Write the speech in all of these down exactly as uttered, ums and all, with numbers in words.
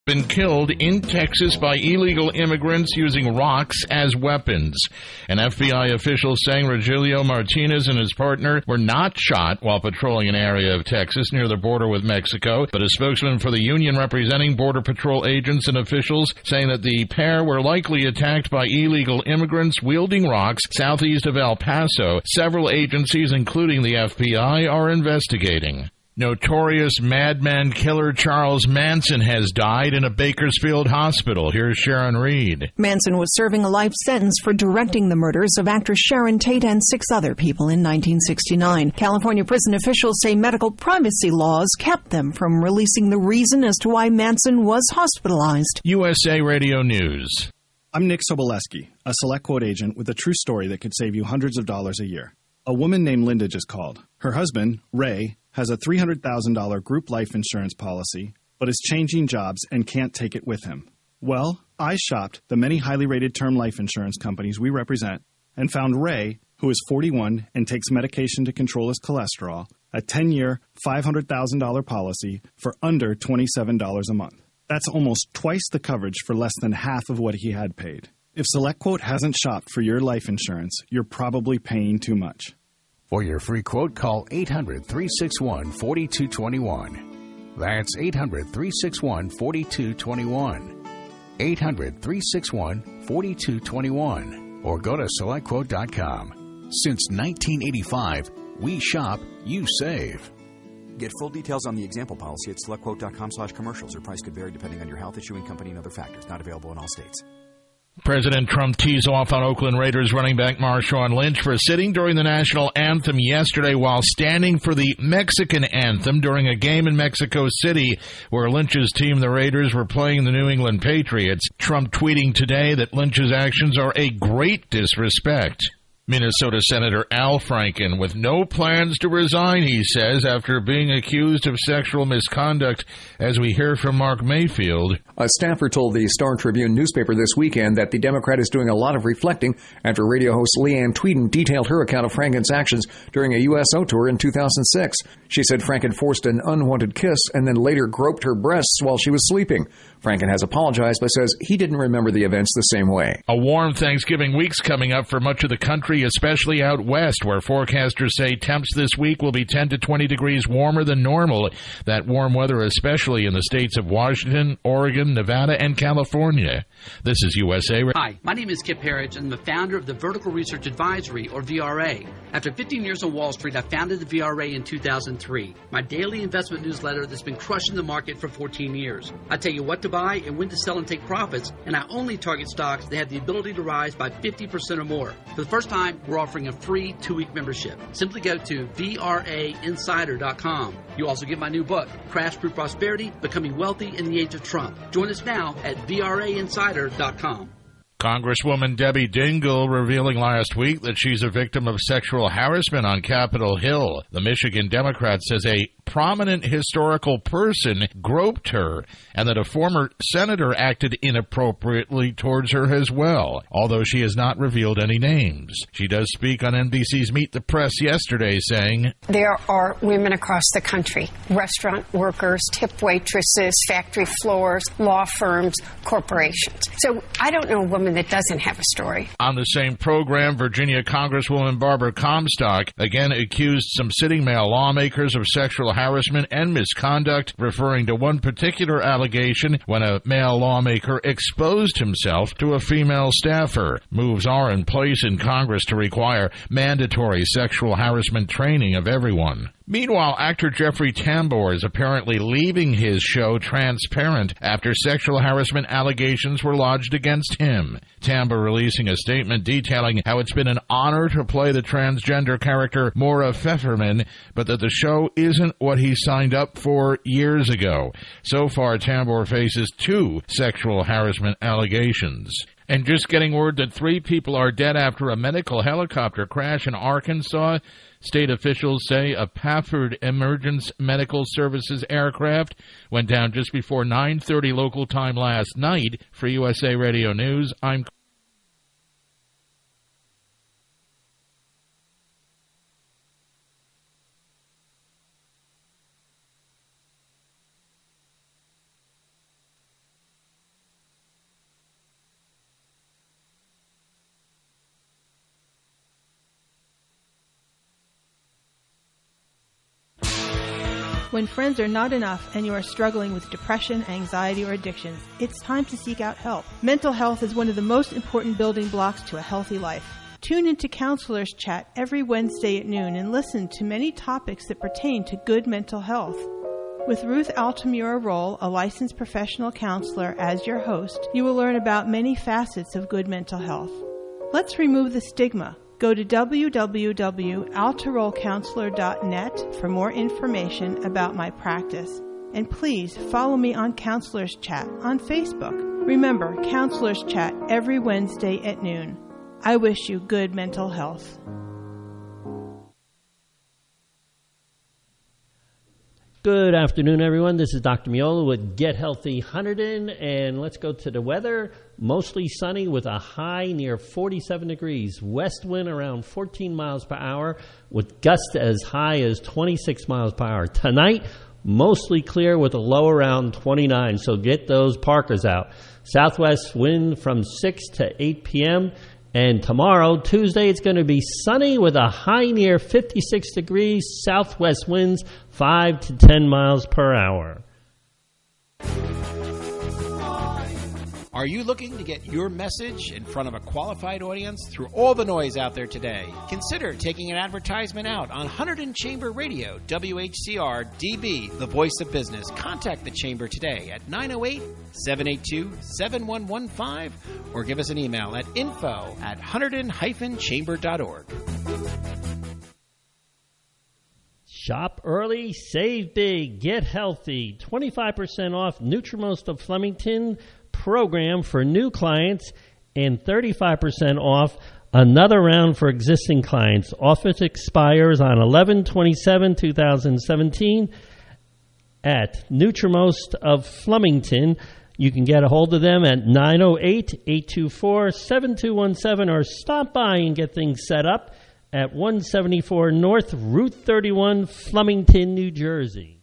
Been killed in Texas by illegal immigrants using rocks as weapons. An F B I official saying Rogelio Martinez and his partner were not shot while patrolling an area of Texas near the border with Mexico, but a spokesman for the union representing Border Patrol agents and officials saying that the pair were likely attacked by illegal immigrants wielding rocks southeast of El Paso. Several agencies, including the F B I, are investigating. Notorious madman killer Charles Manson has died in a Bakersfield hospital. Here's Sharon Reed. Manson was serving a life sentence for directing the murders of actress Sharon Tate and six other people in nineteen sixty-nine. California prison officials say medical privacy laws kept them from releasing the reason as to why Manson was hospitalized. U S A Radio News. I'm Nick Soboleski, a Select Quote agent with a true story that could save you hundreds of dollars a year. A woman named Linda just called. Her husband, Ray, has a three hundred thousand dollars group life insurance policy, but is changing jobs and can't take it with him. Well, I shopped the many highly rated term life insurance companies we represent and found Ray, who is forty-one and takes medication to control his cholesterol, a ten-year, five hundred thousand dollars policy for under twenty-seven dollars a month. That's almost twice the coverage for less than half of what he had paid. If SelectQuote hasn't shopped for your life insurance, you're probably paying too much. For your free quote, call eight hundred, three six one, four two two one. That's eight hundred, three six one, four two two one. eight hundred, three six one, four two two one. Or go to select quote dot com. Since nineteen eighty-five, we shop, you save. Get full details on the example policy at select quote dot com slash commercials. Your price could vary depending on your health, issuing company, and other factors. Not available in all states. President Trump tees off on Oakland Raiders running back Marshawn Lynch for sitting during the national anthem yesterday while standing for the Mexican anthem during a game in Mexico City where Lynch's team, the Raiders, were playing the New England Patriots. Trump tweeting today that Lynch's actions are a great disrespect. Minnesota Senator Al Franken with no plans to resign, he says, after being accused of sexual misconduct, as we hear from Mark Mayfield. A staffer told the Star Tribune newspaper this weekend that the Democrat is doing a lot of reflecting after radio host Leanne Tweeden detailed her account of Franken's actions during a U S O tour in two thousand six. She said Franken forced an unwanted kiss and then later groped her breasts while she was sleeping. Franken has apologized but says he didn't remember the events the same way. A warm Thanksgiving week's coming up for much of the country, especially out west, where forecasters say temps this week will be ten to twenty degrees warmer than normal. That warm weather especially in the states of Washington, Oregon, Nevada, and California. This is U S A. Hi, my name is Kip Harridge. I'm the founder of the Vertical Research Advisory, or V R A. After fifteen years on Wall Street, I founded the V R A in two thousand three, my daily investment newsletter that's been crushing the market for fourteen years. I tell you what to buy and when to sell and take profits, and I only target stocks that have the ability to rise by fifty percent or more. For the first time, we're offering a free two-week membership. Simply go to V R A insider dot com. You also get my new book, Crash Proof Prosperity, Becoming Wealthy in the Age of Trump. Join us now at V R A insider dot com. Congresswoman Debbie Dingell revealing last week that she's a victim of sexual harassment on Capitol Hill. The Michigan Democrat says a prominent historical person groped her and that a former senator acted inappropriately towards her as well, although she has not revealed any names. She does speak on N B C's Meet the Press yesterday saying, "There are women across the country, restaurant workers, tip waitresses, factory floors, law firms, corporations. So I don't know a woman that doesn't have a story." On the same program, Virginia Congresswoman Barbara Comstock again accused some sitting male lawmakers of sexual harassment and misconduct, referring to one particular allegation when a male lawmaker exposed himself to a female staffer. Moves are in place in Congress to require mandatory sexual harassment training of everyone. Meanwhile, actor Jeffrey Tambor is apparently leaving his show Transparent after sexual harassment allegations were lodged against him. Tambor releasing a statement detailing how it's been an honor to play the transgender character Maura Pfefferman, but that the show isn't what he signed up for years ago. So far, Tambor faces two sexual harassment allegations. And just getting word that three people are dead after a medical helicopter crash in Arkansas. State officials say a Pafford Emergence Medical Services aircraft went down just before nine thirty local time last night. For U S A Radio News, I'm When friends are not enough and you are struggling with depression, anxiety, or addictions, it's time to seek out help. Mental health is one of the most important building blocks to a healthy life. Tune into Counselors Chat every Wednesday at noon and listen to many topics that pertain to good mental health. With Ruth Altamura Roll, a licensed professional counselor, as your host, you will learn about many facets of good mental health. Let's remove the stigma. Go to w w w dot altaroll counselor dot net for more information about my practice. And please follow me on Counselors Chat on Facebook. Remember, Counselors Chat every Wednesday at noon. I wish you good mental health. Good afternoon, everyone. This is Doctor Miola with Get Healthy Hunterdon, and let's go to the weather. Mostly sunny with a high near forty-seven degrees. West wind around fourteen miles per hour with gusts as high as twenty-six miles per hour. Tonight, mostly clear with a low around twenty-nine, so get those parkers out. Southwest wind from six to eight p.m., and tomorrow, Tuesday, it's going to be sunny with a high near fifty-six degrees, southwest winds five to ten miles per hour. Are you looking to get your message in front of a qualified audience through all the noise out there today? Consider taking an advertisement out on Hunterdon Chamber Radio, W H C R D B, the voice of business. Contact the Chamber today at nine oh eight, seven eight two, seven one one five or give us an email at info at hunterdon dash chamber dot org. Shop early, save big, get healthy. twenty-five percent off Nutrimost of Flemington program for new clients and thirty-five percent off another round for existing clients. Offer expires on eleven twenty-seven twenty seventeen at Nutrimost of Flemington. You can get a hold of them at nine oh eight, eight two four, seven two one seven or stop by and get things set up at one seventy-four North Route thirty-one, Flemington, New Jersey.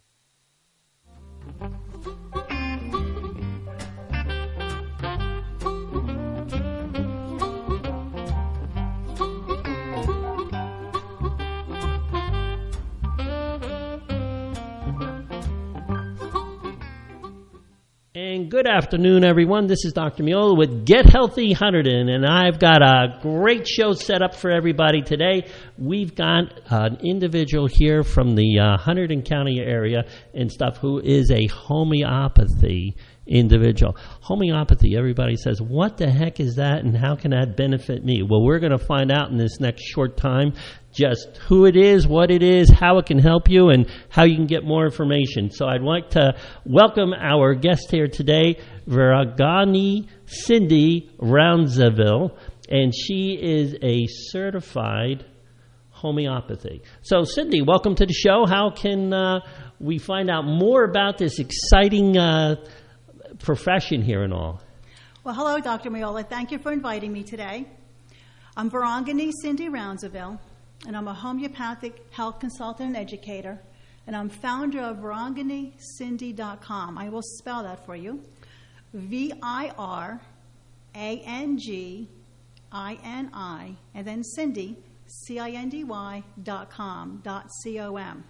And good afternoon, everyone. This is Doctor Miola with Get Healthy Hunterdon, and I've got a great show set up for everybody today. We've got an individual here from the uh, Hunterdon County area and stuff who is a homeopathy individual. Homeopathy, everybody says, what the heck is that and how can that benefit me? Well, we're going to find out in this next short time just who it is, what it is, how it can help you, and how you can get more information. So I'd like to welcome our guest here today, Viragani Cindy Rounsaville, and she is a certified homeopathy. So Cindy, welcome to the show. How can uh, we find out more about this exciting uh, profession here and all? Well, hello, Doctor Miola. Thank you for inviting me today. I'm Viragani Cindy Rounsaville, and I'm a homeopathic health consultant and educator, and I'm founder of viragani cindy dot com. I will spell that for you. V I R A N G I N I, and then Cindy, C I N D Y, dot com, dot C O M.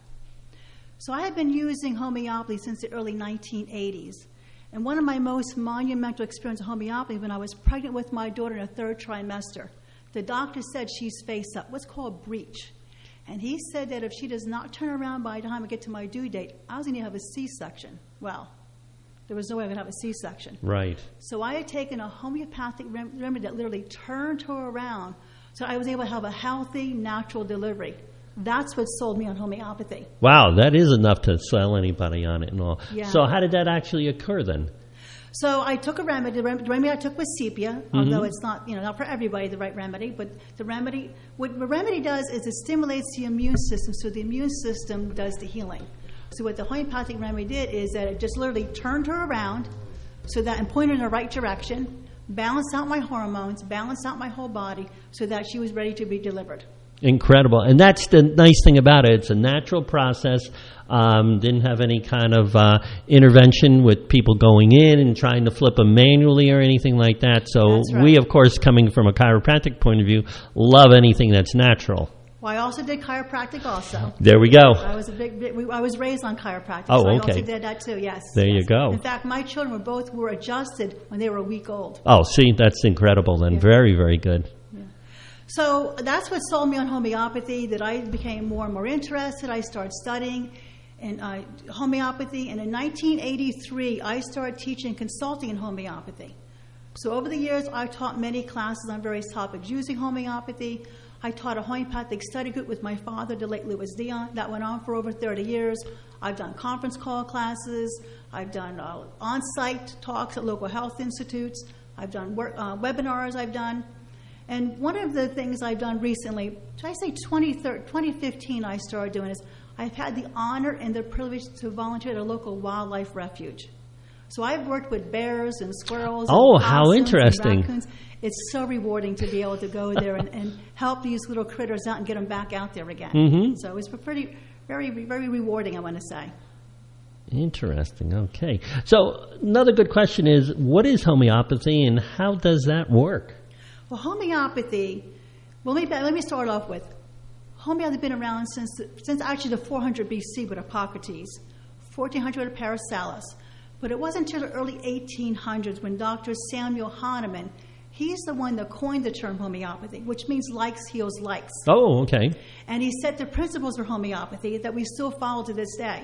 So I have been using homeopathy since the early nineteen eighties. And one of my most monumental experiences of homeopathy when I was pregnant with my daughter in the third trimester. The doctor said she's face up, what's called breech. And he said that if she does not turn around by the time I get to my due date, I was going to have a C-section. Well, there was no way I could have a C-section. Right. So I had taken a homeopathic rem- remedy that literally turned her around so I was able to have a healthy, natural delivery. That's what sold me on homeopathy. Wow, that is enough to sell anybody on it and all. Yeah. So how did that actually occur then? So I took a remedy. The remedy I took was sepia, mm-hmm. although it's not, you know, not for everybody the right remedy. But the remedy, what the remedy does is it stimulates the immune system, so the immune system does the healing. So what the homeopathic remedy did is that it just literally turned her around, so that and pointed in the right direction, balanced out my hormones, balanced out my whole body, so that she was ready to be delivered. Incredible. And that's the nice thing about it. It's a natural process. Um, didn't have any kind of uh, intervention with people going in and trying to flip them manually or anything like that. So That's right. We, of course, coming from a chiropractic point of view, love anything that's natural. Well, I also did chiropractic also. There we go. I was a big, big I was raised on chiropractic, oh, so I okay. also did that too, yes. There yes. you go. In fact, my children were both were adjusted when they were a week old. Oh, see, that's incredible then. Yeah. Very, very good. Yeah. So that's what sold me on homeopathy, that I became more and more interested. I started studying in uh, homeopathy, and in nineteen eighty-three, I started teaching consulting in homeopathy. So over the years, I taught many classes on various topics using homeopathy. I taught a homeopathic study group with my father, the late Louis Dion. That went on for over thirty years. I've done conference call classes. I've done uh, on-site talks at local health institutes. I've done work, uh, webinars I've done. And one of the things I've done recently, should I say twenty fifteen I started doing, is I've had the honor and the privilege to volunteer at a local wildlife refuge. So I've worked with bears and squirrels. Oh, and how interesting. And it's so rewarding to be able to go there and, and help these little critters out and get them back out there again. Mm-hmm. So it's pretty, very, very rewarding, I want to say. Interesting. Okay. So another good question is, what is homeopathy and how does that work? Well, homeopathy, well, let me, let me start off with, homeopathy has been around since, since actually the four hundred B C with Hippocrates, fourteen hundred with Paracelsus. But it wasn't until the early eighteen hundreds when Doctor Samuel Hahnemann, he's the one that coined the term homeopathy, which means likes heals likes. Oh, okay. And he set the principles for homeopathy that we still follow to this day.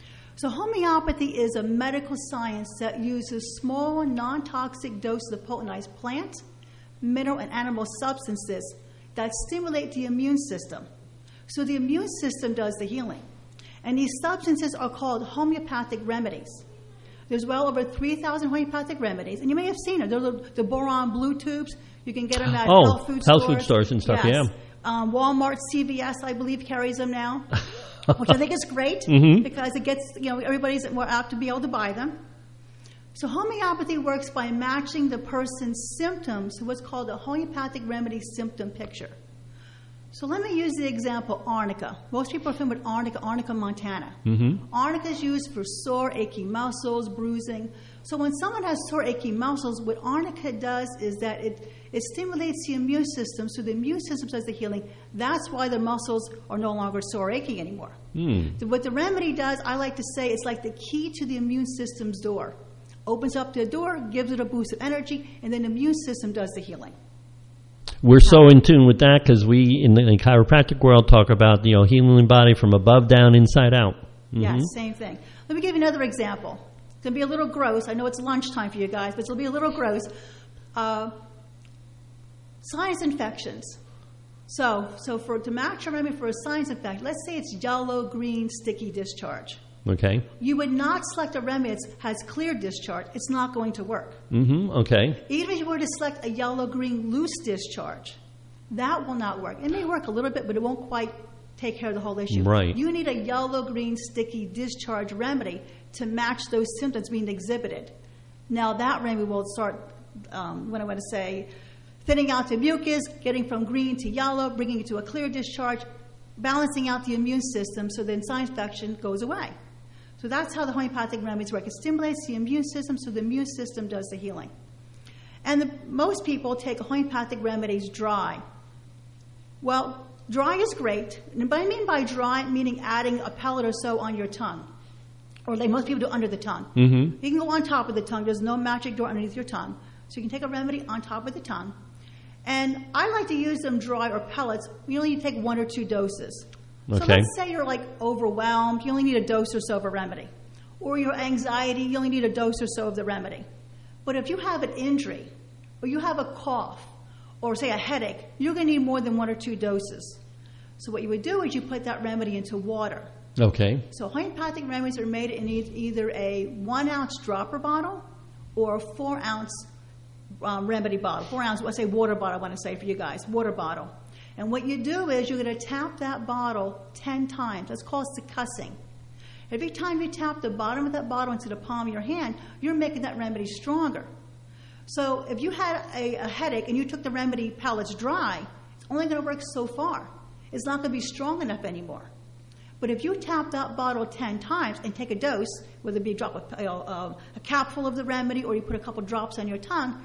So homeopathy is a medical science that uses small, non-toxic doses of potentized plant, mineral, and animal substances that stimulate the immune system. So the immune system does the healing. And these substances are called homeopathic remedies. There's well over three thousand homeopathic remedies, and you may have seen it. They're the, the boron blue tubes. You can get them at oh, health food health stores. food stores and stuff, yes. yeah. Um, Walmart, C V S, I believe, carries them now, which I think is great mm-hmm. because it gets, you know, everybody's more apt to be able to buy them. So homeopathy works by matching the person's symptoms to what's called a homeopathic remedy symptom picture. So let me use the example arnica. Most people are familiar with arnica, arnica montana. Mm-hmm. Arnica is used for sore, achy muscles, bruising. So when someone has sore, achy muscles, what arnica does is that it, it stimulates the immune system, so the immune system does the healing. That's why the muscles are no longer sore, achy anymore. Mm. So what the remedy does, I like to say, it's like the key to the immune system's door. Opens up the door, gives it a boost of energy, and then the immune system does the healing. We're so in tune with that because we, in the, in the chiropractic world, talk about, you know, healing the body from above down, inside out. Mm-hmm. Yes, same thing. Let me give you another example. It's going to be a little gross. I know it's lunchtime for you guys, but it'll be a little gross. Uh, sinus infections. So, so for to match a remedy for a sinus infection, let's say it's yellow, green, sticky discharge. Okay. You would not select a remedy that has clear discharge. It's not going to work. Mm-hmm. Okay. Even if you were to select a yellow-green loose discharge, that will not work. It may work a little bit, but it won't quite take care of the whole issue. Right. You need a yellow-green sticky discharge remedy to match those symptoms being exhibited. Now that remedy will start, um, what I want to say, thinning out the mucus, getting from green to yellow, bringing it to a clear discharge, balancing out the immune system so the sinus infection goes away. So that's how the homeopathic remedies work. It stimulates the immune system so the immune system does the healing. And the, most people take homeopathic remedies dry. Well, dry is great. And what I mean by dry, meaning adding a pellet or so on your tongue. Or like most people do under the tongue. Mm-hmm. You can go on top of the tongue. There's no magic door underneath your tongue. So you can take a remedy on top of the tongue. And I like to use them dry or pellets. You only need to take one or two doses. Okay. So let's say you're like overwhelmed, you only need a dose or so of a remedy. Or your anxiety, you only need a dose or so of the remedy. But if you have an injury, or you have a cough, or say a headache, you're going to need more than one or two doses. So what you would do is you put that remedy into water. Okay. So homeopathic remedies are made in either a one ounce dropper bottle or a four ounce um, remedy bottle. Four ounce, let's say water bottle, I want to say for you guys, water bottle. And what you do is you're going to tap that bottle ten times. That's called succussing. Every time you tap the bottom of that bottle into the palm of your hand, you're making that remedy stronger. So if you had a, a headache and you took the remedy pellets dry, it's only going to work so far. It's not going to be strong enough anymore. But if you tap that bottle ten times and take a dose, whether it be a drop of, you know, uh, a capful of the remedy or you put a couple drops on your tongue,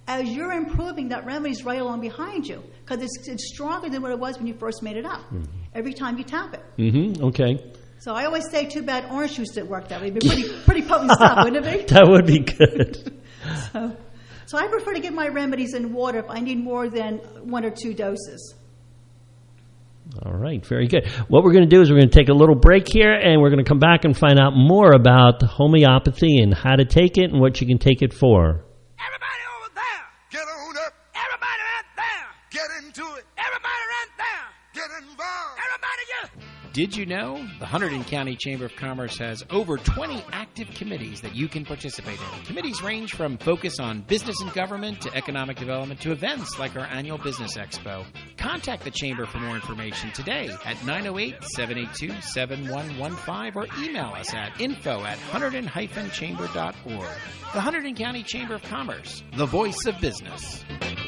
as you're improving, that remedy's right along behind you because it's, it's stronger than what it was when you first made it up. Mm-hmm. Every time you tap it. Mm-hmm. Okay. So I always say, too bad orange juice didn't work that way. It'd be pretty, pretty potent stuff, wouldn't it be? That would be good. so, so I prefer to give my remedies in water if I need more than one or two doses. All right, very good. What we're going to do is we're going to take a little break here, and we're going to come back and find out more about homeopathy and how to take it and what you can take it for. Everybody over there, get on up. Everybody right there, get into it. Everybody right there, get involved. Everybody, yeah. Did you know the Hunterdon County Chamber of Commerce has over twenty active committees that you can participate in? Committees range from focus on business and government to economic development to events like our annual Business Expo. Contact the Chamber for more information today at nine oh eight, seven eight two, seven one one five or email us at info at hunterdon dash chamber dot org. The Hunterdon County Chamber of Commerce, the voice of business.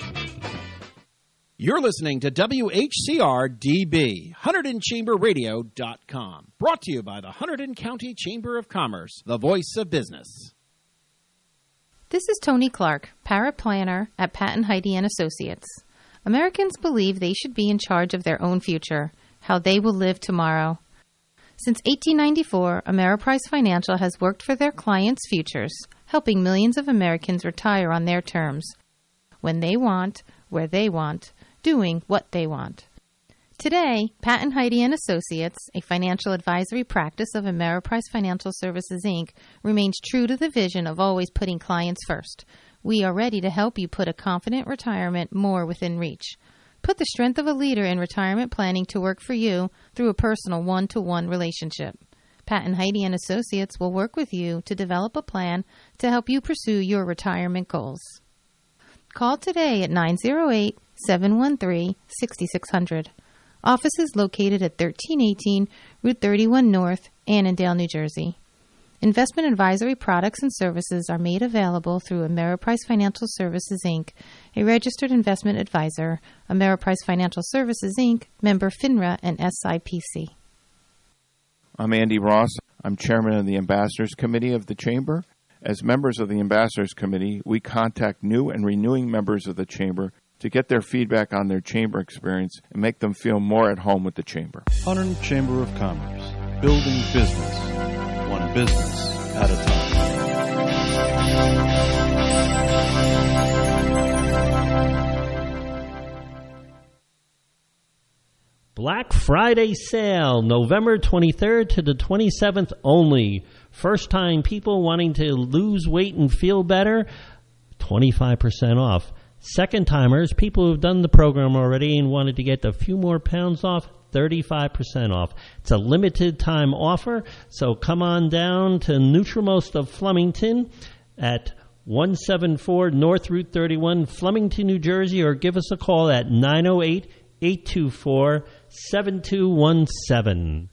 You're listening to W H C R D B, Hunterdon Chamber Radio dot com. Brought to you by the Hunterdon County Chamber of Commerce, the voice of business. This is Tony Clark, paraplanner at Patton Heidi and Associates. Americans believe they should be in charge of their own future, how they will live tomorrow. Since eighteen ninety-four, Ameriprise Financial has worked for their clients' futures, helping millions of Americans retire on their terms, when they want, where they want, doing what they want. Today, Patton Heidi and Associates, a financial advisory practice of Ameriprise Financial Services, Incorporated, remains true to the vision of always putting clients first. We are ready to help you put a confident retirement more within reach. Put the strength of a leader in retirement planning to work for you through a personal one-to-one relationship. Patton Heidi and Associates will work with you to develop a plan to help you pursue your retirement goals. Call today at nine oh eight, seven one three, six six zero zero. Office is located at thirteen eighteen Route thirty-one North, Annandale, New Jersey. Investment advisory products and services are made available through Ameriprise Financial Services, Incorporated, a registered investment advisor, Ameriprise Financial Services, Incorporated, member FINRA and S I P C. I'm Andy Ross. I'm chairman of the Ambassadors Committee of the Chamber. As members of the Ambassadors Committee, we contact new and renewing members of the Chamber to get their feedback on their Chamber experience and make them feel more at home with the Chamber. Hunterdon Chamber of Commerce, building business, one business at a time. Black Friday sale, November twenty-third to the twenty-seventh only. First time people wanting to lose weight and feel better, twenty-five percent off. Second timers, people who've done the program already and wanted to get a few more pounds off, thirty-five percent off. It's a limited time offer, so come on down to Nutrimost of Flemington at one seventy-four North Route thirty-one, Flemington, New Jersey, or give us a call at nine oh eight, eight two four, seven two one seven.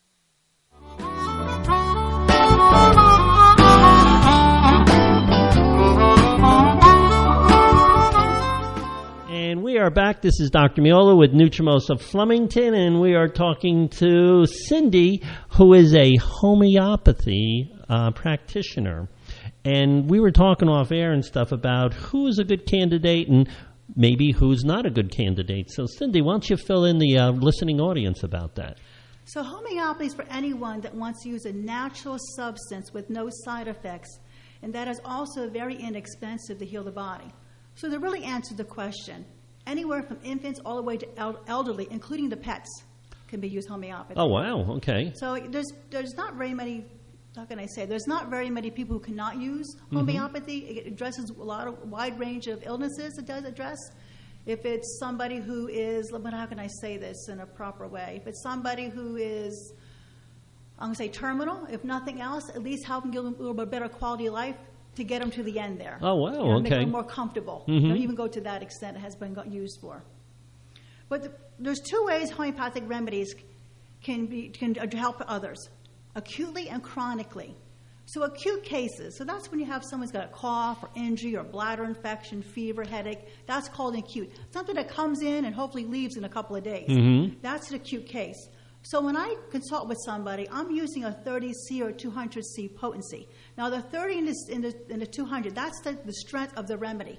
And we are back. This is Doctor Miola with Nutrimost of Flemington, and we are talking to Cindy, who is a homeopathy uh, practitioner. And we were talking off air and stuff about who is a good candidate and maybe who's not a good candidate. So, Cindy, why don't you fill in the uh, listening audience about that? So homeopathy is for anyone that wants to use a natural substance with no side effects, and that is also very inexpensive to heal the body. So to really answer the question, anywhere from infants all the way to el- elderly, including the pets, can be used homeopathy. Oh, wow. Okay. So there's there's not very many, how can I say, there's not very many people who cannot use homeopathy. Mm-hmm. It addresses a lot of wide range of illnesses it does address. If it's somebody who is, how can I say this in a proper way? If it's somebody who is, I'm going to say terminal, if nothing else, at least help them give them a little bit better quality of life to get them to the end there. Oh, wow, you know, okay. Make them more comfortable. Mm-hmm. Don't even go to that extent it has been used for. But the, there's two ways homeopathic remedies can be can help others, acutely and chronically. So acute cases, so that's when you have someone's got a cough or injury or bladder infection, fever, headache. That's called acute. Something that comes in and hopefully leaves in a couple of days. Mm-hmm. That's an acute case. So when I consult with somebody, I'm using a thirty C or two hundred C potency. Now the thirty in the, in the, in the two hundred, that's the, the strength of the remedy.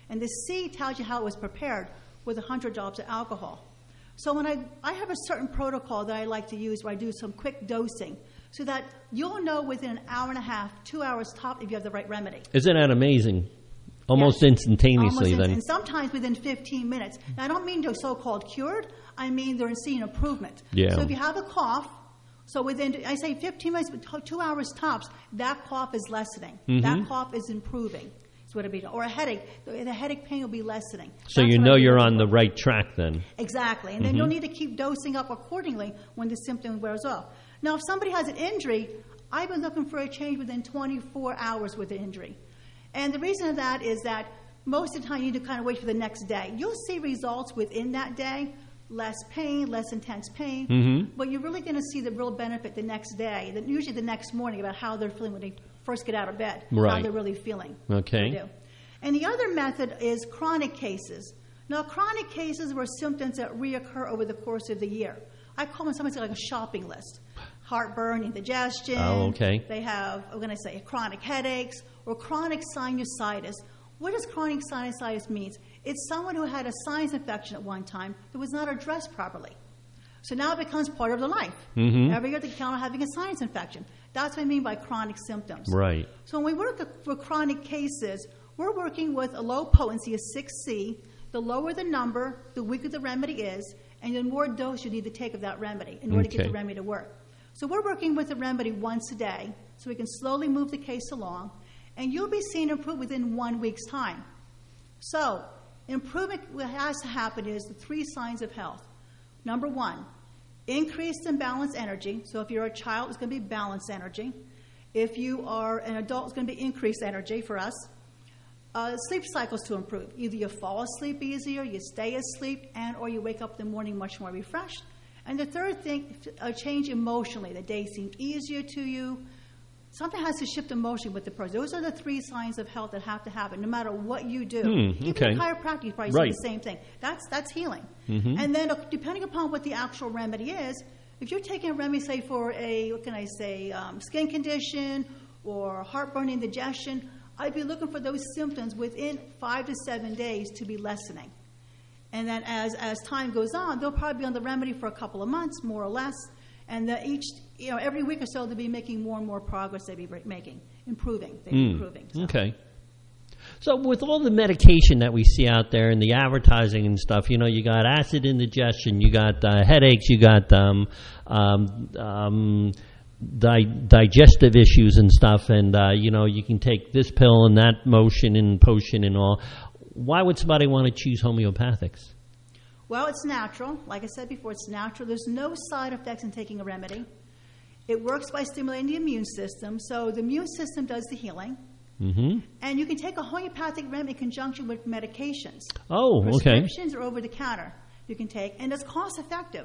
And the C tells you how it was prepared with one hundred drops of alcohol. So when I, I have a certain protocol that I like to use where I do some quick dosing so that you'll know within an hour and a half, two hours top, if you have the right remedy. Isn't that amazing? Almost yes. instantaneously, Almost then. And sometimes within fifteen minutes. Now, I don't mean they're so-called cured. I mean they're seeing improvement. Yeah. So if you have a cough, so within, I say fifteen minutes, but two hours tops, that cough is lessening. Mm-hmm. That cough is improving. That's what it'll be. Or a headache. The, the headache pain will be lessening. So That's you know you're on the right track then. Exactly. And mm-hmm. then you'll need to keep dosing up accordingly when the symptom wears off. Now, if somebody has an injury, I've been looking for a change within twenty-four hours with the injury. And the reason of that is that most of the time you need to kind of wait for the next day. You'll see results within that day, less pain, less intense pain, mm-hmm. but you're really going to see the real benefit the next day, usually the next morning, about how they're feeling when they first get out of bed, right. how they're really feeling. Okay. And the other method is chronic cases. Now, chronic cases were symptoms that reoccur over the course of the year. I call them something like a shopping list. Heartburn, indigestion. Oh, okay. They have, I'm going to say, chronic headaches or chronic sinusitis. What does chronic sinusitis mean? It's someone who had a sinus infection at one time that was not addressed properly. So now it becomes part of their life. Mm-hmm. Every year they count on having a sinus infection. That's what I mean by chronic symptoms. Right. So when we work for chronic cases, we're working with a low potency of six C. The lower the number, the weaker the remedy is, and the more dose you need to take of that remedy in order okay. to get the remedy to work. So we're working with the remedy once a day so we can slowly move the case along, and you'll be seeing improvement within one week's time. So improvement, what has to happen is the three signs of health. Number one, increased and balanced energy. So if you're a child, it's going to be balanced energy. If you are an adult, it's going to be increased energy for us. Uh, sleep cycles to improve. Either you fall asleep easier, you stay asleep, and or you wake up in the morning much more refreshed. And the third thing, a change emotionally. The day seems easier to you. Something has to shift emotionally with the person. Those are the three signs of health that have to happen, no matter what you do. Hmm, Even okay. in chiropractic, you probably right. say the same thing. That's that's healing. Mm-hmm. And then, depending upon what the actual remedy is, if you're taking a remedy, say for a what can I say, um, skin condition or heartburn, indigestion, I'd be looking for those symptoms within five to seven days to be lessening. And then, as as time goes on, they'll probably be on the remedy for a couple of months, more or less. And the each, you know, every week or so, they'll be making more and more progress. They'll be making, improving, they'll be mm. improving. So. Okay. So with all the medication that we see out there and the advertising and stuff, you know, you got acid indigestion, you got uh, headaches, you got um, um, um, di- digestive issues and stuff, and uh, you know, you can take this pill and that motion and potion and all. Why would somebody want to choose homeopathics? Well, it's natural. Like I said before, it's natural. There's no side effects in taking a remedy. It works by stimulating the immune system. So the immune system does the healing. Mm-hmm. And you can take a homeopathic remedy in conjunction with medications. Oh, okay. Prescriptions or over-the-counter you can take. And it's cost-effective.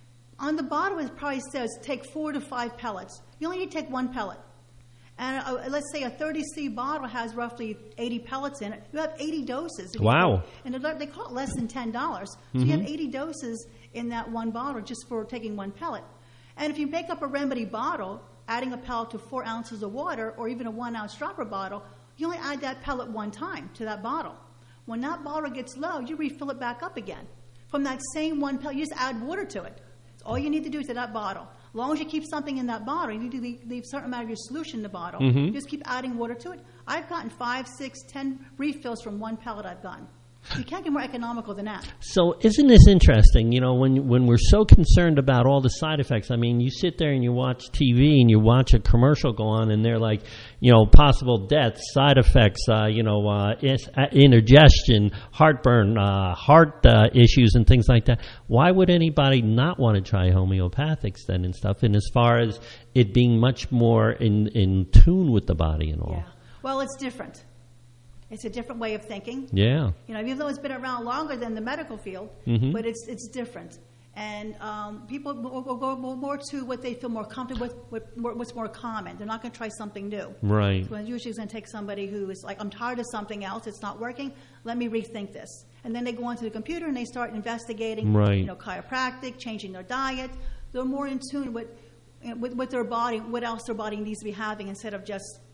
On the bottom, it probably says take four to five pellets. You only need to take one pellet. And uh, let's say a thirty C bottle has roughly eighty pellets in it. You have eighty doses. Wow. And they call it less than ten dollars. So mm-hmm. you have eighty doses in that one bottle just for taking one pellet. And if you make up a remedy bottle, adding a pellet to four ounces of water or even a one-ounce dropper bottle, you only add that pellet one time to that bottle. When that bottle gets low, you refill it back up again. From that same one pellet, you just add water to it. All you need to do is to that bottle. As long as you keep something in that bottle, you need to leave, leave a certain amount of your solution in the bottle. Mm-hmm. You just keep adding water to it. I've gotten five, six, ten refills from one pellet I've gotten. You can't get more economical than that. So isn't this interesting? You know, when when we're so concerned about all the side effects, I mean, you sit there and you watch T V and you watch a commercial go on and they're like, you know, possible deaths, side effects, uh, you know, uh, indigestion, heartburn, uh, heart uh, issues and things like that. Why would anybody not want to try homeopathics then and stuff? And as far as it being much more in, in tune with the body and all. Yeah. Well, it's different. It's a different way of thinking. Yeah. You know, even though it's been around longer than the medical field, mm-hmm. but it's it's different. And um, people will, will go more to what they feel more comfortable with, what, more, what's more common. They're not going to try something new. Right. So usually it's going to take somebody who is like, I'm tired of something else. It's not working. Let me rethink this. And then they go onto the computer and they start investigating, right. you know, chiropractic, changing their diet. They're more in tune with, with, with their body, what else their body needs to be having instead of just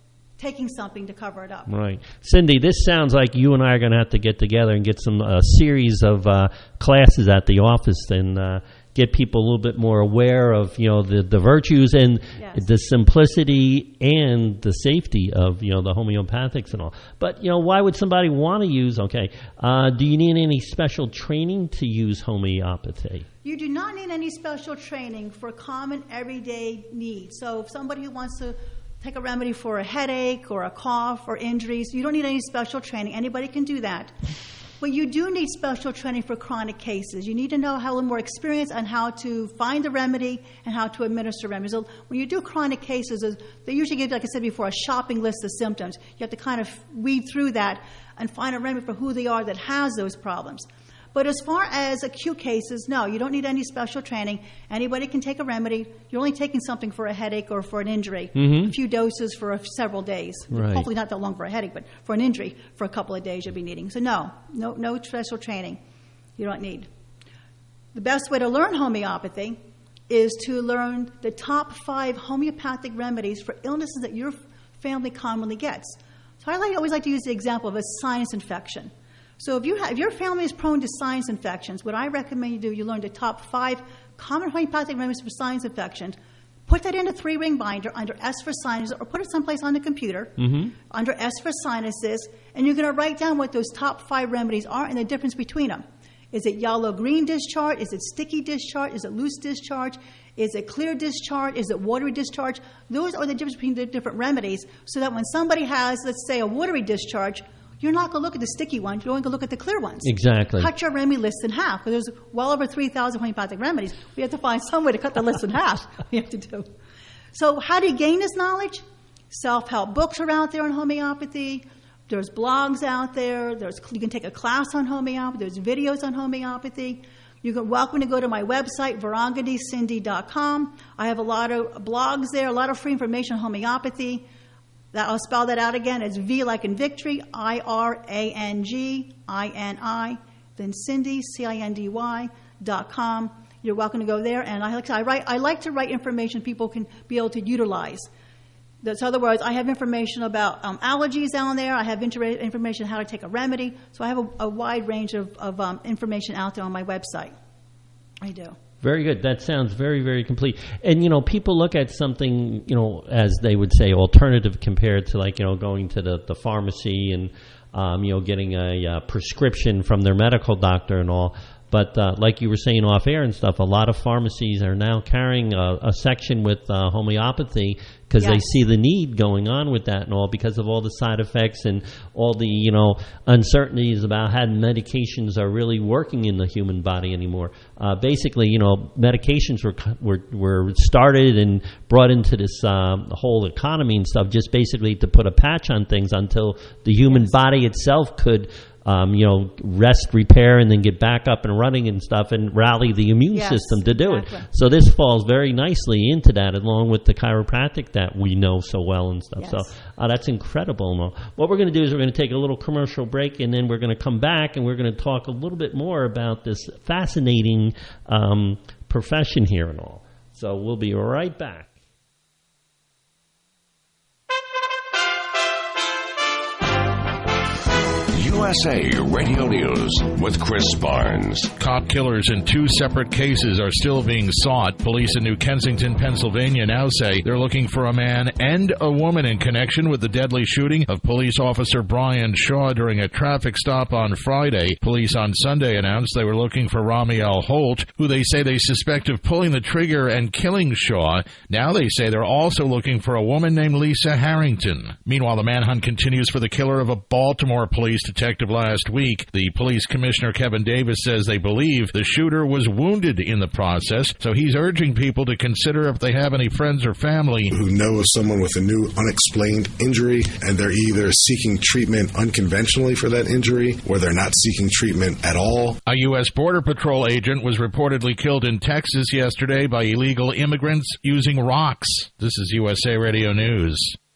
taking something to cover it up. Right. Cindy, this sounds like you and I are going to have to get together and get some uh, series of uh, classes at the office and uh, get people a little bit more aware of, you know, the, the virtues and yes. the simplicity and the safety of, you know, the homeopathics and all. But, you know, why would somebody want to use, okay, uh, do you need any special training to use homeopathy? You do not need any special training for common everyday needs. So if somebody who wants to take a remedy for a headache or a cough or injuries, you don't need any special training. Anybody can do that. But you do need special training for chronic cases. You need to know how a little more experience on how to find the remedy and how to administer remedies. So when you do chronic cases, they usually give, like I said before, a shopping list of symptoms. You have to kind of weed through that and find a remedy for who they are that has those problems. But as far as acute cases, no, you don't need any special training. Anybody can take a remedy. You're only taking something for a headache or for an injury, mm-hmm. a few doses for a, several days. Right. Hopefully not that long for a headache, but for an injury, for a couple of days you'll be needing. So no, no, no special training you don't need. The best way to learn homeopathy is to learn the top five homeopathic remedies for illnesses that your family commonly gets. So I like, always like to use the example of a sinus infection. So if, you have, if your family is prone to sinus infections, what I recommend you do, you learn the top five common homeopathic remedies for sinus infections, put that in a three-ring binder under S for sinuses, or put it someplace on the computer, mm-hmm. under S for sinuses, and you're going to write down what those top five remedies are and the difference between them. Is it yellow-green discharge? Is it sticky discharge? Is it loose discharge? Is it clear discharge? Is it watery discharge? Those are the difference between the different remedies, so that when somebody has, let's say, a watery discharge, you're not going to look at the sticky ones. You're only going to look at the clear ones. Exactly. Cut your remedy list in half. Because there's well over three thousand homeopathic remedies. We have to find some way to cut the list in half. We have to do. So how do you gain this knowledge? Self-help books are out there on homeopathy. There's blogs out there. There's you can take a class on homeopathy. There's videos on homeopathy. You're welcome to go to my website, varangani cindy dot com. I have a lot of blogs there, a lot of free information on homeopathy. That, I'll spell that out again. It's V like in victory, I R A N G I N I, then Cindy, C I N D Y, dot com. You're welcome to go there. And I like to, I, write, I like to write information people can be able to utilize. That's other words, I have information about um, allergies down there. I have inter- information on how to take a remedy. So I have a, a wide range of, of um, information out there on my website. I do. Very good. That sounds very, very complete. And, you know, people look at something, you know, as they would say, alternative compared to, like, you know, going to the, the pharmacy and, um, you know, getting a, a prescription from their medical doctor and all. But uh, like you were saying off air and stuff, a lot of pharmacies are now carrying a, a section with uh, homeopathy because yes. they see the need going on with that and all because of all the side effects and all the, you know, uncertainties about how medications are really working in the human body anymore. Uh, basically, you know, medications were were were started and brought into this uh, whole economy and stuff just basically to put a patch on things until the human yes. body itself could Um, you know, rest, repair, and then get back up and running and stuff and rally the immune yes, system to do exactly. it. So this falls very nicely into that along with the chiropractic that we know so well and stuff. Yes. So uh, that's incredible. What we're going to do is we're going to take a little commercial break and then we're going to come back and we're going to talk a little bit more about this fascinating um, profession here and all. So we'll be right back. U S A Radio News with Chris Barnes. Cop killers in two separate cases are still being sought. Police in New Kensington, Pennsylvania now say they're looking for a man and a woman in connection with the deadly shooting of police officer Brian Shaw during a traffic stop on Friday. Police on Sunday announced they were looking for Ramiel Holt, who they say they suspect of pulling the trigger and killing Shaw. Now they say they're also looking for a woman named Lisa Harrington. Meanwhile, the manhunt continues for the killer of a Baltimore police detective last week. The police commissioner, Kevin Davis, says they believe the shooter was wounded in the process, so he's urging people to consider if they have any friends or family who know of someone with a new unexplained injury, and they're either seeking treatment unconventionally for that injury, or they're not seeking treatment at all. A U S Border Patrol agent was reportedly killed in Texas yesterday by illegal immigrants using rocks. This is U S A Radio News.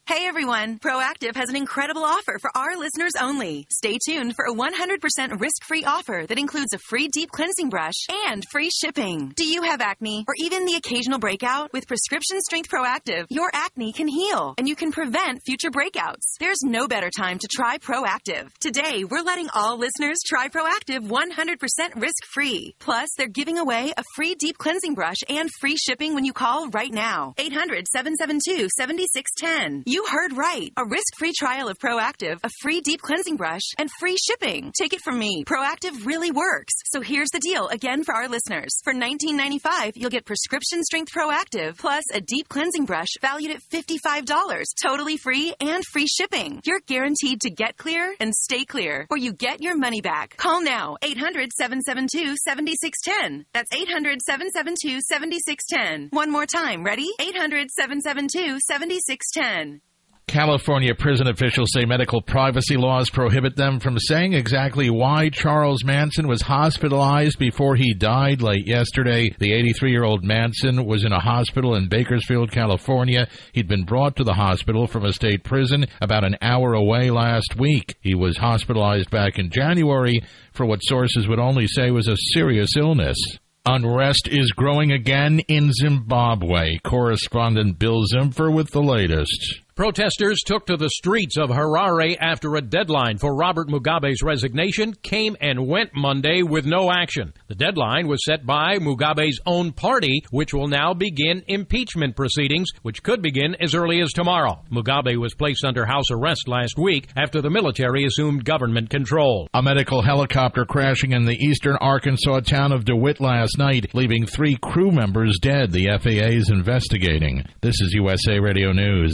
Hey everyone, Proactiv has an incredible offer for our listeners only. Stay tuned for a one hundred percent risk-free offer that includes a free deep cleansing brush and free shipping. Do you have acne or even the occasional breakout? With Prescription Strength Proactiv, your acne can heal and you can prevent future breakouts. There's no better time to try Proactiv. Today, we're letting all listeners try Proactiv one hundred percent risk-free. Plus, they're giving away a free deep cleansing brush and free shipping when you call right now. eight hundred, seven seven two, seven six one zero. You heard right. A risk-free trial of Proactiv, a free deep cleansing brush, and free shipping. Take it from me. Proactiv really works. So here's the deal again for our listeners. For nineteen ninety-five dollars, you'll get Prescription Strength Proactiv plus a deep cleansing brush valued at fifty-five dollars. Totally free and free shipping. You're guaranteed to get clear and stay clear, or you get your money back. Call now. eight hundred, seven seven two, seven six one zero. That's eight hundred, seven seven two, seven six one zero. One more time. Ready? eight hundred, seven seven two, seven six one zero. California prison officials say medical privacy laws prohibit them from saying exactly why Charles Manson was hospitalized before he died late yesterday. The eighty-three-year-old Manson was in a hospital in Bakersfield, California. He'd been brought to the hospital from a state prison about an hour away last week. He was hospitalized back in January for what sources would only say was a serious illness. Unrest is growing again in Zimbabwe. Correspondent Bill Zimfer with the latest. Protesters took to the streets of Harare after a deadline for Robert Mugabe's resignation came and went Monday with no action. The deadline was set by Mugabe's own party, which will now begin impeachment proceedings, which could begin as early as tomorrow. Mugabe was placed under house arrest last week after the military assumed government control. A medical helicopter crashing in the eastern Arkansas town of DeWitt last night, leaving three crew members dead. The F A A is investigating. This is U S A Radio News.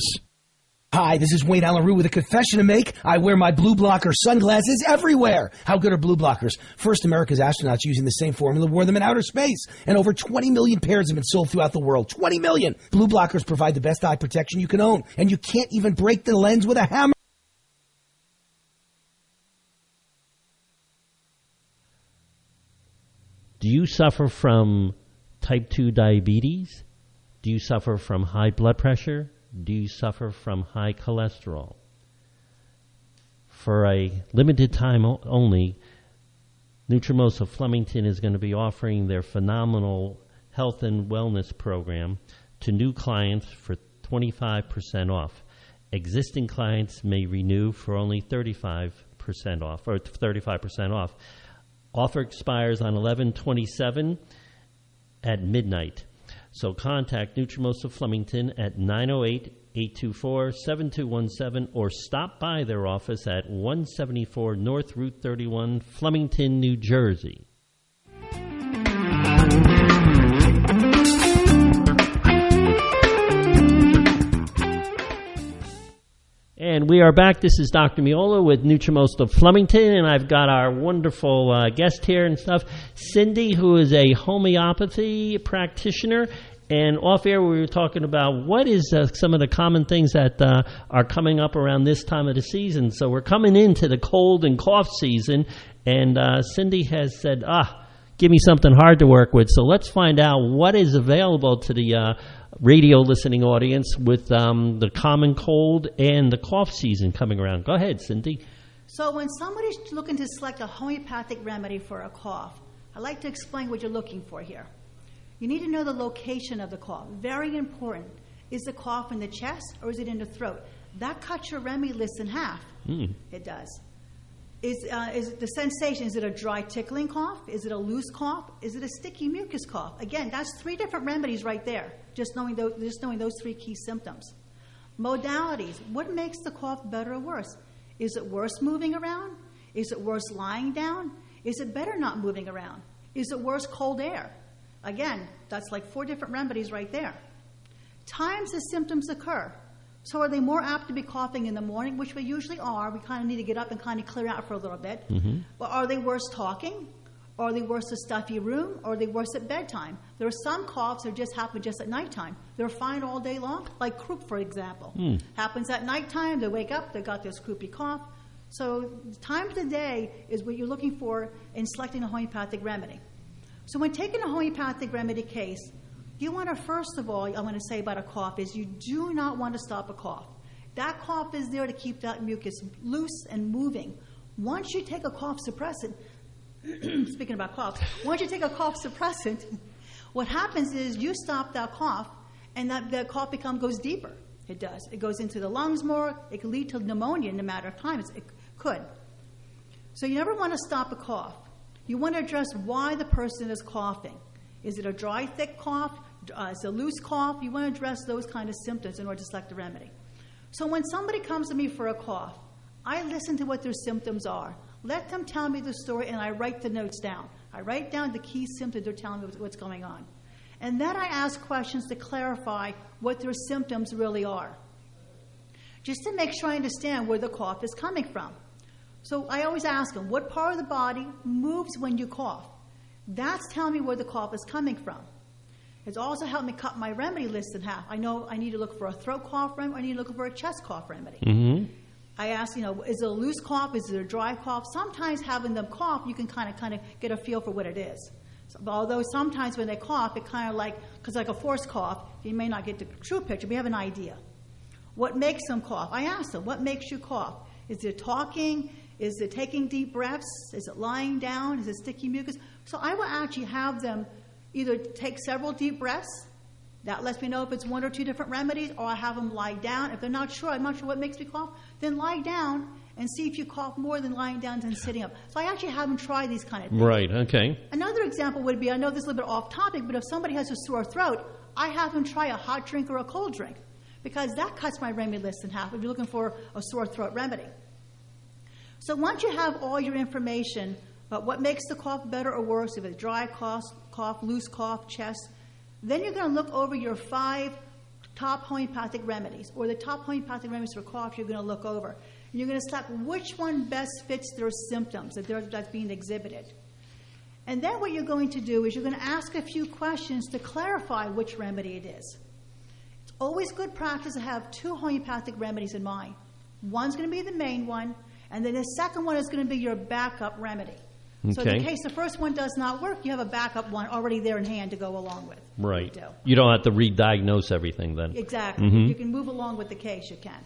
Hi, this is Wayne Allen Root with a confession to make. I wear my blue blocker sunglasses everywhere. How good are blue blockers? First, America's astronauts using the same formula wore them in outer space. And over twenty million pairs have been sold throughout the world. twenty million! Blue blockers provide the best eye protection you can own. And you can't even break the lens with a hammer. Do you suffer from type two diabetes? Do you suffer from high blood pressure? Do you suffer from high cholesterol? For a limited time only, Nutrimosa Flemington is going to be offering their phenomenal health and wellness program to new clients for twenty-five percent off. Existing clients may renew for only thirty-five percent off, or thirty-five percent off. Offer expires on eleven twenty-seven at midnight. So contact Nutrimosa Flemington at nine oh eight, eight two four, seven two one seven or stop by their office at one seventy-four North Route thirty-one, Flemington, New Jersey. And we are back. This is Doctor Miola with Nutrimosta Flemington, and I've got our wonderful uh, guest here and stuff, Cindy, who is a homeopathy practitioner. And off air, we were talking about what is uh, some of the common things that uh, are coming up around this time of the season. So we're coming into the cold and cough season, and uh, Cindy has said, ah, give me something hard to work with. So let's find out what is available to the uh, radio listening audience with um, the common cold and the cough season coming around. Go ahead, Cindy. So when somebody's looking to select a homeopathic remedy for a cough, I'd like to explain what you're looking for here. You need to know the location of the cough. Very important. Is the cough in the chest or is it in the throat? That cuts your remedy list in half. Mm. It does. Is, uh, is it the sensation, is it a dry tickling cough? Is it a loose cough? Is it a sticky mucus cough? Again, that's three different remedies right there, just knowing those, just knowing those three key symptoms. Modalities. What makes the cough better or worse? Is it worse moving around? Is it worse lying down? Is it better not moving around? Is it worse cold air? Again, that's like four different remedies right there. Times the symptoms occur. So are they more apt to be coughing in the morning, which we usually are? We kind of need to get up and kind of clear out for a little bit. Mm-hmm. But are they worse talking? Or are they worse a stuffy room? Or are they worse at bedtime? There are some coughs that just happen just at nighttime. They're fine all day long, like croup, for example. Mm. Happens at nighttime, they wake up, they've got this croupy cough. So time of the day is what you're looking for in selecting a homeopathic remedy. So when taking a homeopathic remedy case, you want to, first of all, I want to say about a cough is you do not want to stop a cough. That cough is there to keep that mucus loose and moving. Once you take a cough suppressant, speaking about coughs, once you take a cough suppressant, what happens is you stop that cough, and that, that cough become goes deeper. It does. It goes into the lungs more. It can lead to pneumonia in a matter of time. It's, it could. So you never want to stop a cough. You want to address why the person is coughing. Is it a dry, thick cough? Uh, is it a loose cough? You want to address those kind of symptoms in order to select a remedy. So when somebody comes to me for a cough, I listen to what their symptoms are. Let them tell me the story, and I write the notes down. I write down the key symptoms they're telling me what's going on. And then I ask questions to clarify what their symptoms really are, just to make sure I understand where the cough is coming from. So I always ask them, what part of the body moves when you cough? That's telling me where the cough is coming from. It's also helped me cut my remedy list in half. I know I need to look for a throat cough remedy, or I need to look for a chest cough remedy. Mm-hmm. I ask, you know, is it a loose cough? Is it a dry cough? Sometimes having them cough, you can kind of kind of get a feel for what it is. So, although sometimes when they cough, it kind of like, because like a forced cough, you may not get the true picture, but you have an idea. What makes them cough? I ask them, what makes you cough? Is it talking? Is it taking deep breaths? Is it lying down? Is it sticky mucus? So I will actually have them either take several deep breaths. That lets me know if it's one or two different remedies, or I have them lie down. If they're not sure, I'm not sure what makes me cough, then lie down and see if you cough more than lying down than sitting up. So I actually have them try these kind of things. Right, okay. Another example would be, I know this is a little bit off topic, but if somebody has a sore throat, I have them try a hot drink or a cold drink, because that cuts my remedy list in half if you're looking for a sore throat remedy. So once you have all your information about what makes the cough better or worse, if it's dry cough, cough, loose cough, chest, then you're going to look over your five top homeopathic remedies, or the top homeopathic remedies for cough you're going to look over. And you're going to select which one best fits their symptoms that they're, that's being exhibited. And then what you're going to do is you're going to ask a few questions to clarify which remedy it is. It's always good practice to have two homeopathic remedies in mind. One's going to be the main one, and then the second one is going to be your backup remedy. Okay. So in case the first one does not work, you have a backup one already there in hand to go along with. Right. Do. You don't have to re-diagnose everything then. Exactly. Mm-hmm. You can move along with the case, you can.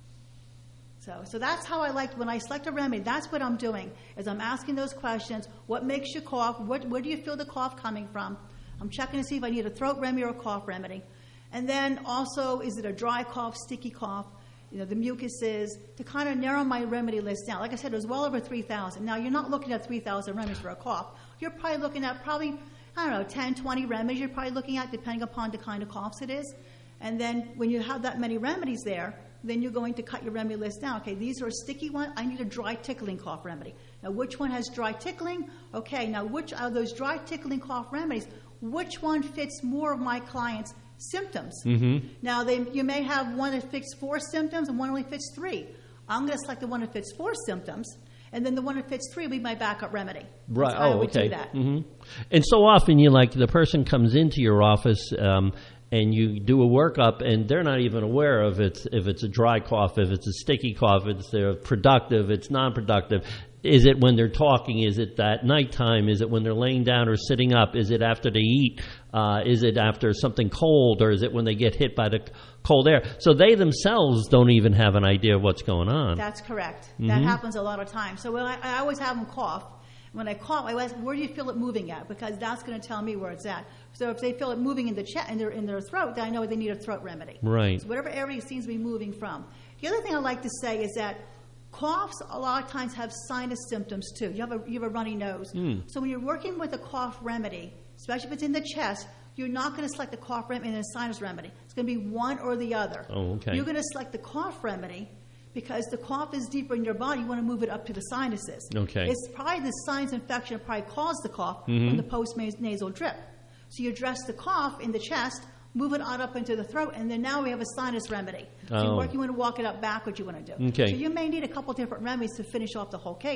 So so that's how I like, when I select a remedy, that's what I'm doing, is I'm asking those questions. What makes you cough? What, where do you feel the cough coming from? I'm checking to see if I need a throat remedy or a cough remedy. And then also, is it a dry cough, sticky cough? You know, the mucuses, to kind of narrow my remedy list down. Like I said, it was well over three thousand. Now, you're not looking at three thousand remedies for a cough. You're probably looking at probably, I don't know, ten, twenty remedies you're probably looking at, depending upon the kind of coughs it is. And then when you have that many remedies there, then you're going to cut your remedy list down. Okay, these are a sticky one. I need a dry tickling cough remedy. Now, which one has dry tickling? Okay, now which of those dry tickling cough remedies, which one fits more of my client's symptoms? Mm-hmm. Now, they, you may have one that fits four symptoms and one only fits three. I'm going to select the one that fits four symptoms, and then the one that fits three will be my backup remedy. Right. That's how oh, I would okay. do that. Mm-hmm. And so often, you like the person comes into your office, um, and you do a workup, and they're not even aware of it's if it's a dry cough, if it's a sticky cough, if it's they're productive, it's non-productive. Is it when they're talking? Is it at nighttime? Is it when they're laying down or sitting up? Is it after they eat? Uh, is it after something cold, or is it when they get hit by the cold air? So they themselves don't even have an idea of what's going on. That's correct. Mm-hmm. That happens a lot of times. So when I, I always have them cough. When I cough, I ask, where do you feel it moving at? Because that's going to tell me where it's at. So if they feel it moving in the chest, in their in their throat, then I know they need a throat remedy. Right. So whatever area it seems to be moving from. The other thing I like to say is that coughs a lot of times have sinus symptoms too. You have a you have a runny nose. Mm. So when you're working with a cough remedy, especially if it's in the chest, you're not going to select the cough remedy and a sinus remedy. It's going to be one or the other. Oh, okay. You're going to select the cough remedy because the cough is deeper in your body. You want to move it up to the sinuses. Okay. It's probably the sinus infection that probably caused the cough Mm-hmm. from the post-nasal drip. So you address the cough in the chest, move it on up into the throat, and then now we have a sinus remedy. So Oh. you, work, you want to walk it up backwards, you want to do. Okay. So you may need a couple different remedies to finish off the whole case.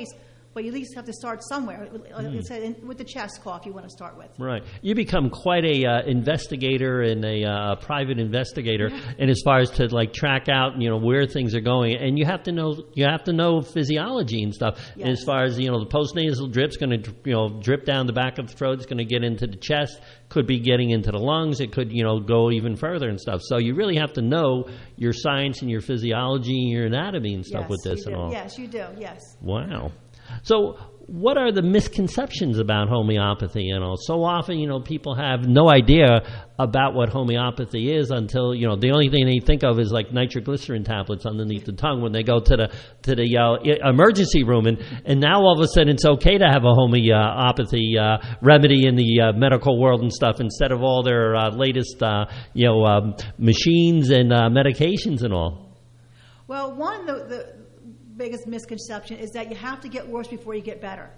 But you at least have to start somewhere. Like I said, with the chest cough, you want to start with. Right. You become quite a uh, investigator and a uh, private investigator, Yeah. and as far as to like track out, you know, where things are going, and you have to know you have to know physiology and stuff. Yes. And as far as you know, the postnasal drip's going to you know drip down the back of the throat. It's going to get into the chest. Could be getting into the lungs. It could you know go even further and stuff. So you really have to know your science and your physiology and your anatomy and stuff Yes, with this you and do. all. Yes, you do. Yes. Wow. So what are the misconceptions about homeopathy and all? So often, you know, people have no idea about what homeopathy is until, you know, the only thing they think of is like nitroglycerin tablets underneath the tongue when they go to the to the uh, emergency room. And, and now all of a sudden it's okay to have a homeopathy uh, remedy in the uh, medical world and stuff instead of all their uh, latest, uh, you know, um, machines and uh, medications and all. Well, one, the, the biggest misconception is that you have to get worse before you get better.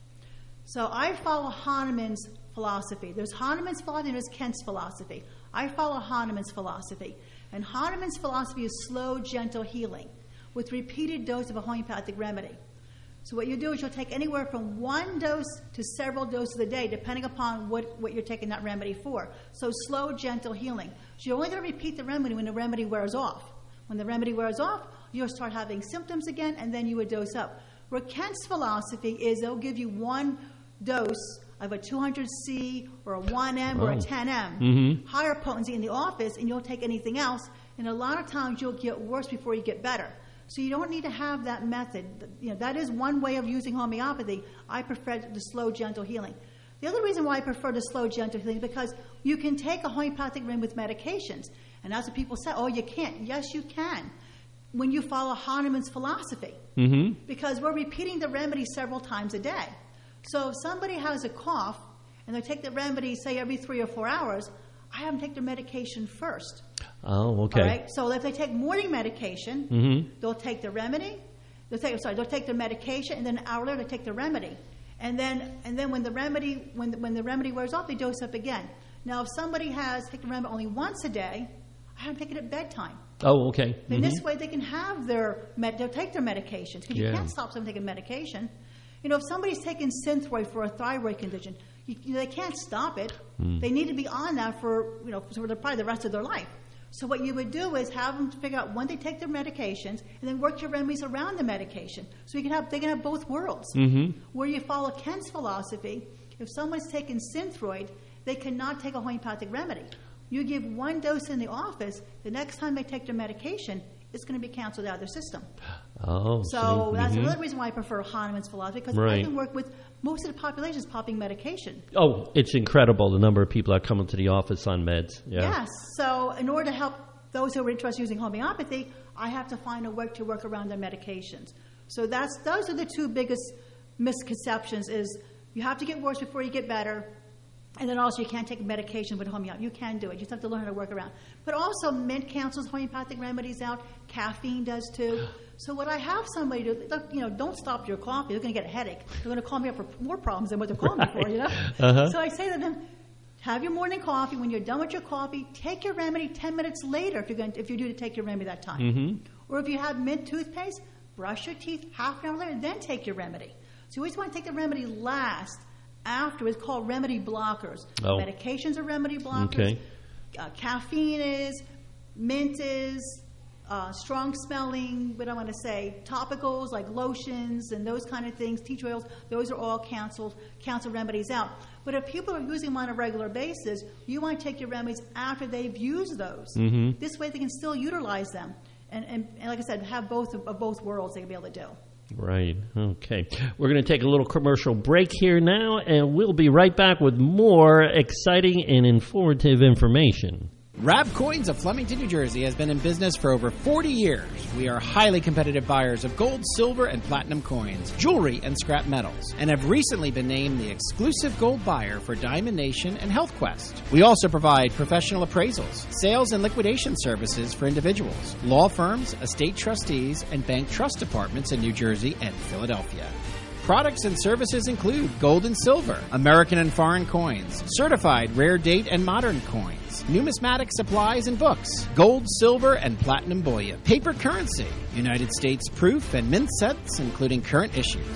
So I follow Hahnemann's philosophy. There's Hahnemann's philosophy and there's Kent's philosophy. I follow Hahnemann's philosophy. And Hahnemann's philosophy is slow, gentle healing with repeated dose of a homeopathic remedy. So what you do is you'll take anywhere from one dose to several doses a day, depending upon what, what you're taking that remedy for. So slow, gentle healing. So you're only going to repeat the remedy when the remedy wears off. When the remedy wears off, you'll start having symptoms again, and then you would dose up. Where Kent's philosophy is they'll give you one dose of a two hundred C or a one M or a Oh. ten M, Mhm. higher potency in the office, and you'll take anything else. And a lot of times you'll get worse before you get better. So you don't need to have that method. You know, that is one way of using homeopathy. I prefer the slow, gentle healing. The other reason why I prefer the slow, gentle healing is because you can take a homeopathic remedy with medications. And that's what people say, oh, you can't. Yes, you can, when you follow Hahnemann's philosophy. Mm-hmm. Because we're repeating the remedy several times a day. So if somebody has a cough and they take the remedy, say, every three or four hours, I have them take their medication first. Oh, okay. All right? So if they take morning medication, Mm-hmm. they'll take the remedy. They'll take, sorry, they'll take their medication, and then an hour later they take the remedy. And then, and then when the remedy, when the, when the remedy wears off, they dose up again. Now, if somebody has taken the remedy only once a day, I have them take it at bedtime. Oh, okay. Then Mhm. this way they can have their med- they'll take their medications because you Yeah. can't stop someone taking medication. You know, if somebody's taking Synthroid for a thyroid condition, you, you, they can't stop it. Mm. They need to be on that for you know for the, probably the rest of their life. So what you would do is have them figure out when they take their medications, and then work your remedies around the medication. So you can have they can have both worlds. Mhm. Where you follow Kent's philosophy, if someone's taking Synthroid, they cannot take a homeopathic remedy. You give one dose in the office, the next time they take their medication, it's going to be canceled out of their system. Oh, So see. that's Mhm. another reason why I prefer Hahnemann's philosophy, because I Right. can work with most of the population is popping medication. Oh, it's incredible the number of people that come into the office on meds. Yeah. Yes. So in order to help those who are interested in using homeopathy, I have to find a way to work around their medications. So that's those are the two biggest misconceptions: is you have to get worse before you get better. And then also, you can't take medication with homeopathy. You can do it. You just have to learn how to work around. But also, mint cancels homeopathic remedies out. Caffeine does too. So what I have somebody do, look, you know, don't stop your coffee. They're going to get a headache. They're going to call me up for more problems than what they're calling me for, you know? Uh-huh. So I say to them, have your morning coffee. When you're done with your coffee, take your remedy ten minutes later if you're going to, if you do to take your remedy that time. Mm-hmm. Or if you have mint toothpaste, brush your teeth half an hour later, then take your remedy. So you always want to take the remedy last. After it's called remedy blockers. Oh. Medications are remedy blockers. Okay. Uh, caffeine is, mint is, uh, strong smelling, what I want to say, topicals like lotions and those kind of things, tea tree oils, those are all canceled, canceled remedies out. But if people are using them on a regular basis, you want to take your remedies after they've used those. Mhm. This way they can still utilize them. And, and, and like I said, have both of, of both worlds they can be able to do. Right. Okay. We're going to take a little commercial break here now, and we'll be right back with more exciting and informative information. Rab Coins of Flemington, New Jersey has been in business for over forty years. We are highly competitive buyers of gold, silver, and platinum coins, jewelry, and scrap metals, and have recently been named the exclusive gold buyer for Diamond Nation and Health Quest. We also provide professional appraisals, sales and liquidation services for individuals, law firms, estate trustees, and bank trust departments in New Jersey and Philadelphia. Products and services include gold and silver, American and foreign coins, certified rare date and modern coins, numismatic supplies and books, gold, silver, and platinum bullion, paper currency, United States proof and mint sets, including current issues,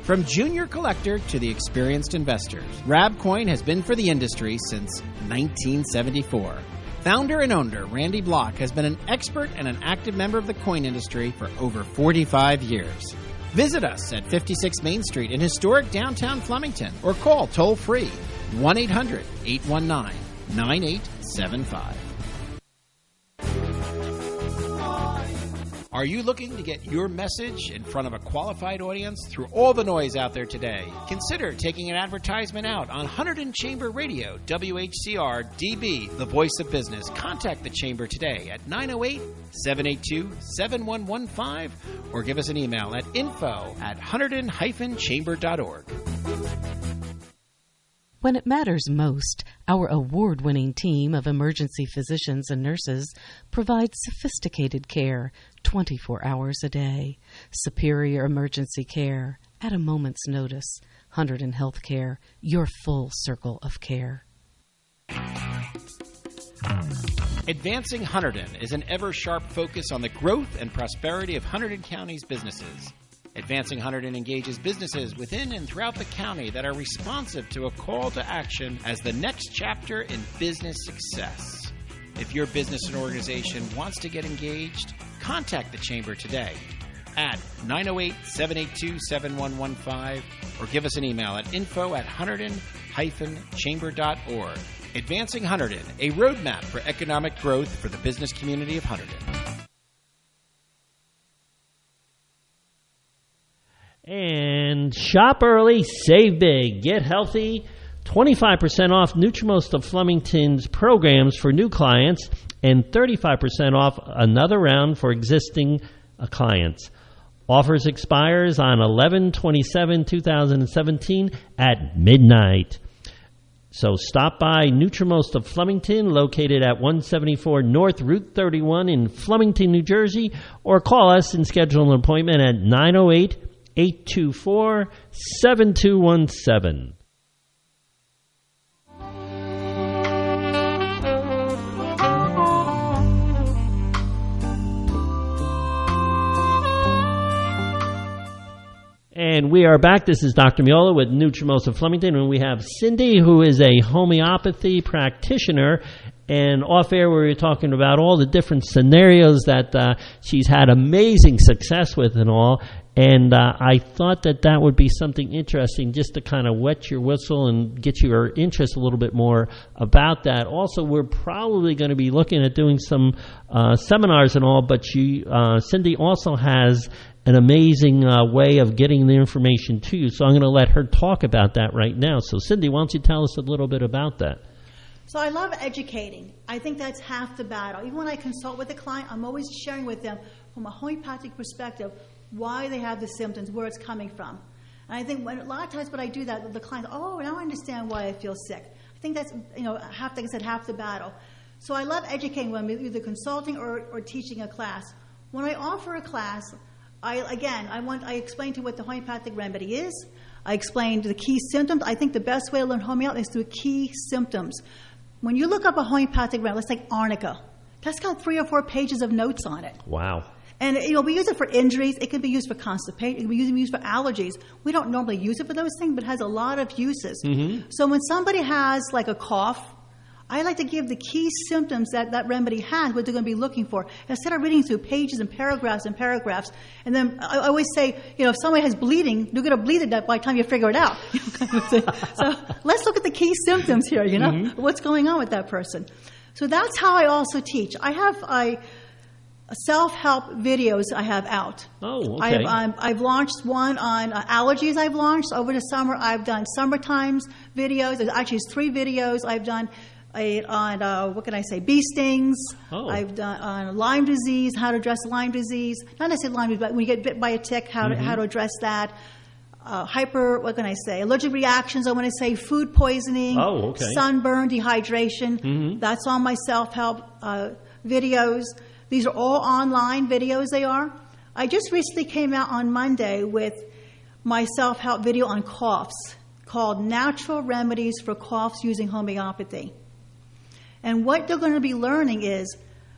From junior collector to the experienced investors, Rabcoin has been for the industry since nineteen seventy-four. Founder and owner Randy Block has been an expert and an active member of the coin industry for over forty-five years. Visit us at fifty-six Main Street in historic downtown Flemington or call toll-free one eight hundred eight one nine nine eight seven five. Are you looking to get your message in front of a qualified audience through all the noise out there today? Consider taking an advertisement out on Hunterdon Chamber Radio, W H C R D B, the voice of business. Contact the Chamber today at nine oh eight, seven eight two, seven one one five or give us an email at info at hunterdon dash chamber dot org. When it matters most, our award-winning team of emergency physicians and nurses provides sophisticated care twenty-four hours a day. Superior emergency care at a moment's notice. Hunterdon Healthcare, your full circle of care. Advancing Hunterdon is an ever-sharp focus on the growth and prosperity of Hunterdon County's businesses. Advancing Hunterdon engages businesses within and throughout the county that are responsive to a call to action as the next chapter in business success. If your business and organization wants to get engaged, contact the Chamber today at nine oh eight, seven eight two, seven one one five or give us an email at info at hunterdon dash chamber dot org. Advancing Hunterdon, a roadmap for economic growth for the business community of Hunterdon. And shop early, save big, get healthy. twenty-five percent off Nutrimost of Flemington's programs for new clients and thirty-five percent off another round for existing uh, clients. Offers expires on eleven twenty-seven twenty seventeen at midnight. So stop by Nutrimost of Flemington, located at one seventy-four North Route thirty-one in Flemington, New Jersey, or call us and schedule an appointment at nine oh eight, eight two four, seven two one seven. And we are back. This is Doctor Miola with Nutrimost of Flemington, and we have Cindy, who is a homeopathy practitioner. And off air, we were talking about all the different scenarios that uh, she's had amazing success with and all. And uh, I thought that that would be something interesting just to kind of wet your whistle and get your interest a little bit more about that. Also, we're probably going to be looking at doing some uh, seminars and all, but she, uh, Cindy also has an amazing uh, way of getting the information to you. So I'm going to let her talk about that right now. So Cindy, why don't you tell us a little bit about that? So I love educating. I think that's half the battle. Even when I consult with a client, I'm always sharing with them from a homeopathic perspective why they have the symptoms, where it's coming from. And I think when, a lot of times when I do that, the client, oh, now I understand why I feel sick. I think that's, you know, half, like I said, half the battle. So I love educating when I'm either consulting or, or teaching a class. When I offer a class, I, again, I want I explain to what the homeopathic remedy is. I explained the key symptoms. I think the best way to learn homeopathy is through key symptoms. When you look up a homeopathic remedy, let's take arnica. That's got three or four pages of notes on it. Wow. And, you know, we use it for injuries. It can be used for constipation. It can be used for allergies. We don't normally use it for those things, but it has a lot of uses. Mm-hmm. So when somebody has, like, a cough, I like to give the key symptoms that that remedy has, what they're going to be looking for, instead of reading through pages and paragraphs and paragraphs. And then I always say, you know, if somebody has bleeding, you're going to bleed it by the time you figure it out. So let's look at the key symptoms here, you know, mm-hmm. what's going on with that person. So that's how I also teach. I have I, self-help videos I have out. Oh, okay. I've, um, I've launched one on uh, allergies I've launched. Over the summer, I've done summer times videos. There's actually three videos I've done. I, on, uh, what can I say, bee stings. Oh. I've done on Lyme disease, how to address Lyme disease. Not necessarily Lyme disease, but when you get bit by a tick, how, mm-hmm. to, how to address that. Uh, hyper, what can I say, allergic reactions, I want to say food poisoning, oh, okay. sunburn, dehydration. Mm-hmm. That's all my self-help uh, videos. These are all online videos they are. I just recently came out on Monday with my self-help video on coughs called Natural Remedies for Coughs Using Homeopathy. And what they're going to be learning is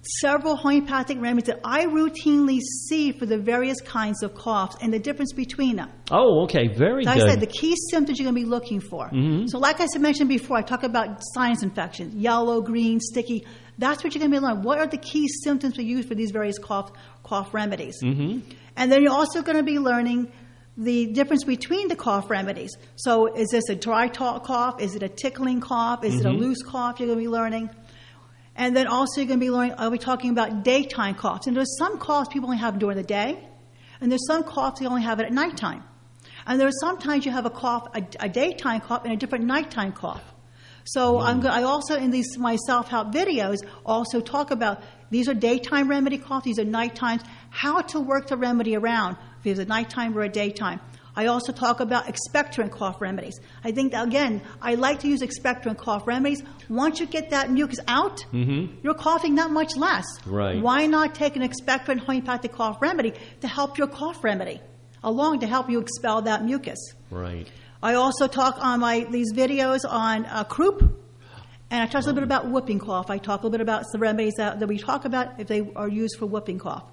several homeopathic remedies that I routinely see for the various kinds of coughs and the difference between them. Oh, okay. Very like good. I said, the key symptoms you're going to be looking for. Mm-hmm. So like I mentioned before, I talk about sinus infections, yellow, green, sticky. That's what you're going to be learning. What are the key symptoms we use for these various cough, cough remedies? Mm-hmm. And then you're also going to be learning the difference between the cough remedies. So is this a dry talk cough? Is it a tickling cough? Is mm-hmm. it a loose cough? You're going to be learning. And then also you're going to be learning, are we talking about daytime coughs? And there's some coughs people only have during the day, and there's some coughs you only have it at nighttime. And there's sometimes you have a cough, a, a daytime cough, and a different nighttime cough. So mm. I'm go- I also, in these my self-help videos, also talk about these are daytime remedy coughs, these are nighttime, how to work the remedy around, if it's a nighttime or a daytime. I also talk about expectorant cough remedies. I think, that, again, I like to use expectorant cough remedies. Once you get that mucus out, mm-hmm. you're coughing that much less. Right. Why not take an expectorant homeopathic cough remedy to help your cough remedy along to help you expel that mucus? Right. I also talk on my these videos on uh, croup, and I talk a little bit about whooping cough. I talk a little bit about the remedies that, that we talk about if they are used for whooping cough.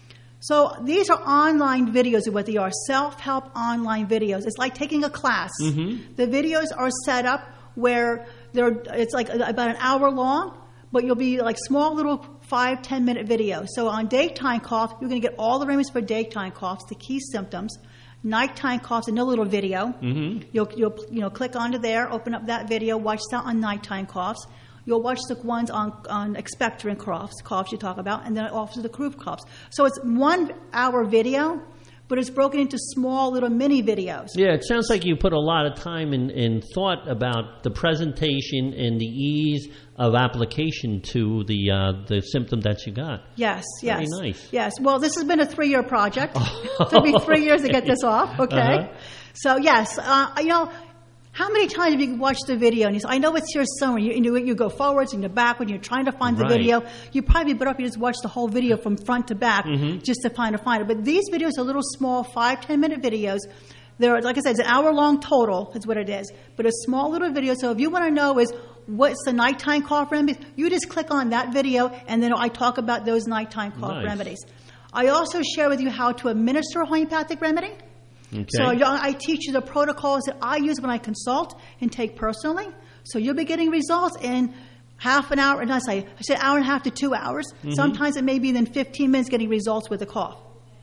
So these are online videos of what they are, self-help online videos. It's like taking a class. Mm-hmm. The videos are set up where they're it's like about an hour long, but you'll be like small little five, ten minute videos. So on daytime cough, you're going to get all the remedies for daytime coughs, the key symptoms. Nighttime coughs, another little video. Mm-hmm. You'll you'll you know click onto there, open up that video, watch that on nighttime coughs. You'll watch the ones on, on expectorant coughs, coughs you talk about, and then also the croup coughs. So it's one hour video, but it's broken into small little mini videos. Yeah, it sounds like you put a lot of time and, and thought about the presentation and the ease of application to the uh, the symptom that you got. Yes, yes. Very nice. Yes. Well, this has been a three-year project. It'll be three years to get this off, okay? Uh-huh. So, yes, uh, you know, how many times have you watched the video and you say, I know it's here somewhere. You, you, you go forwards and you backward and you're trying to find the Right. video. You probably better off you just watch the whole video from front to back Mm-hmm. just to find to find it. But these videos are little small five, ten minute videos. They're, like I said, it's an hour long total is what it is. But a small little video. So if you want to know is what's the nighttime cough remedies, you just click on that video and then I talk about those nighttime cough Nice. remedies. I also share with you how to administer a homeopathic remedy. Okay. So I teach you the protocols that I use when I consult and take personally. So you'll be getting results in half an hour, and I say, I say hour and a half to two hours. Mm-hmm. Sometimes it may be then fifteen minutes getting results with a cough.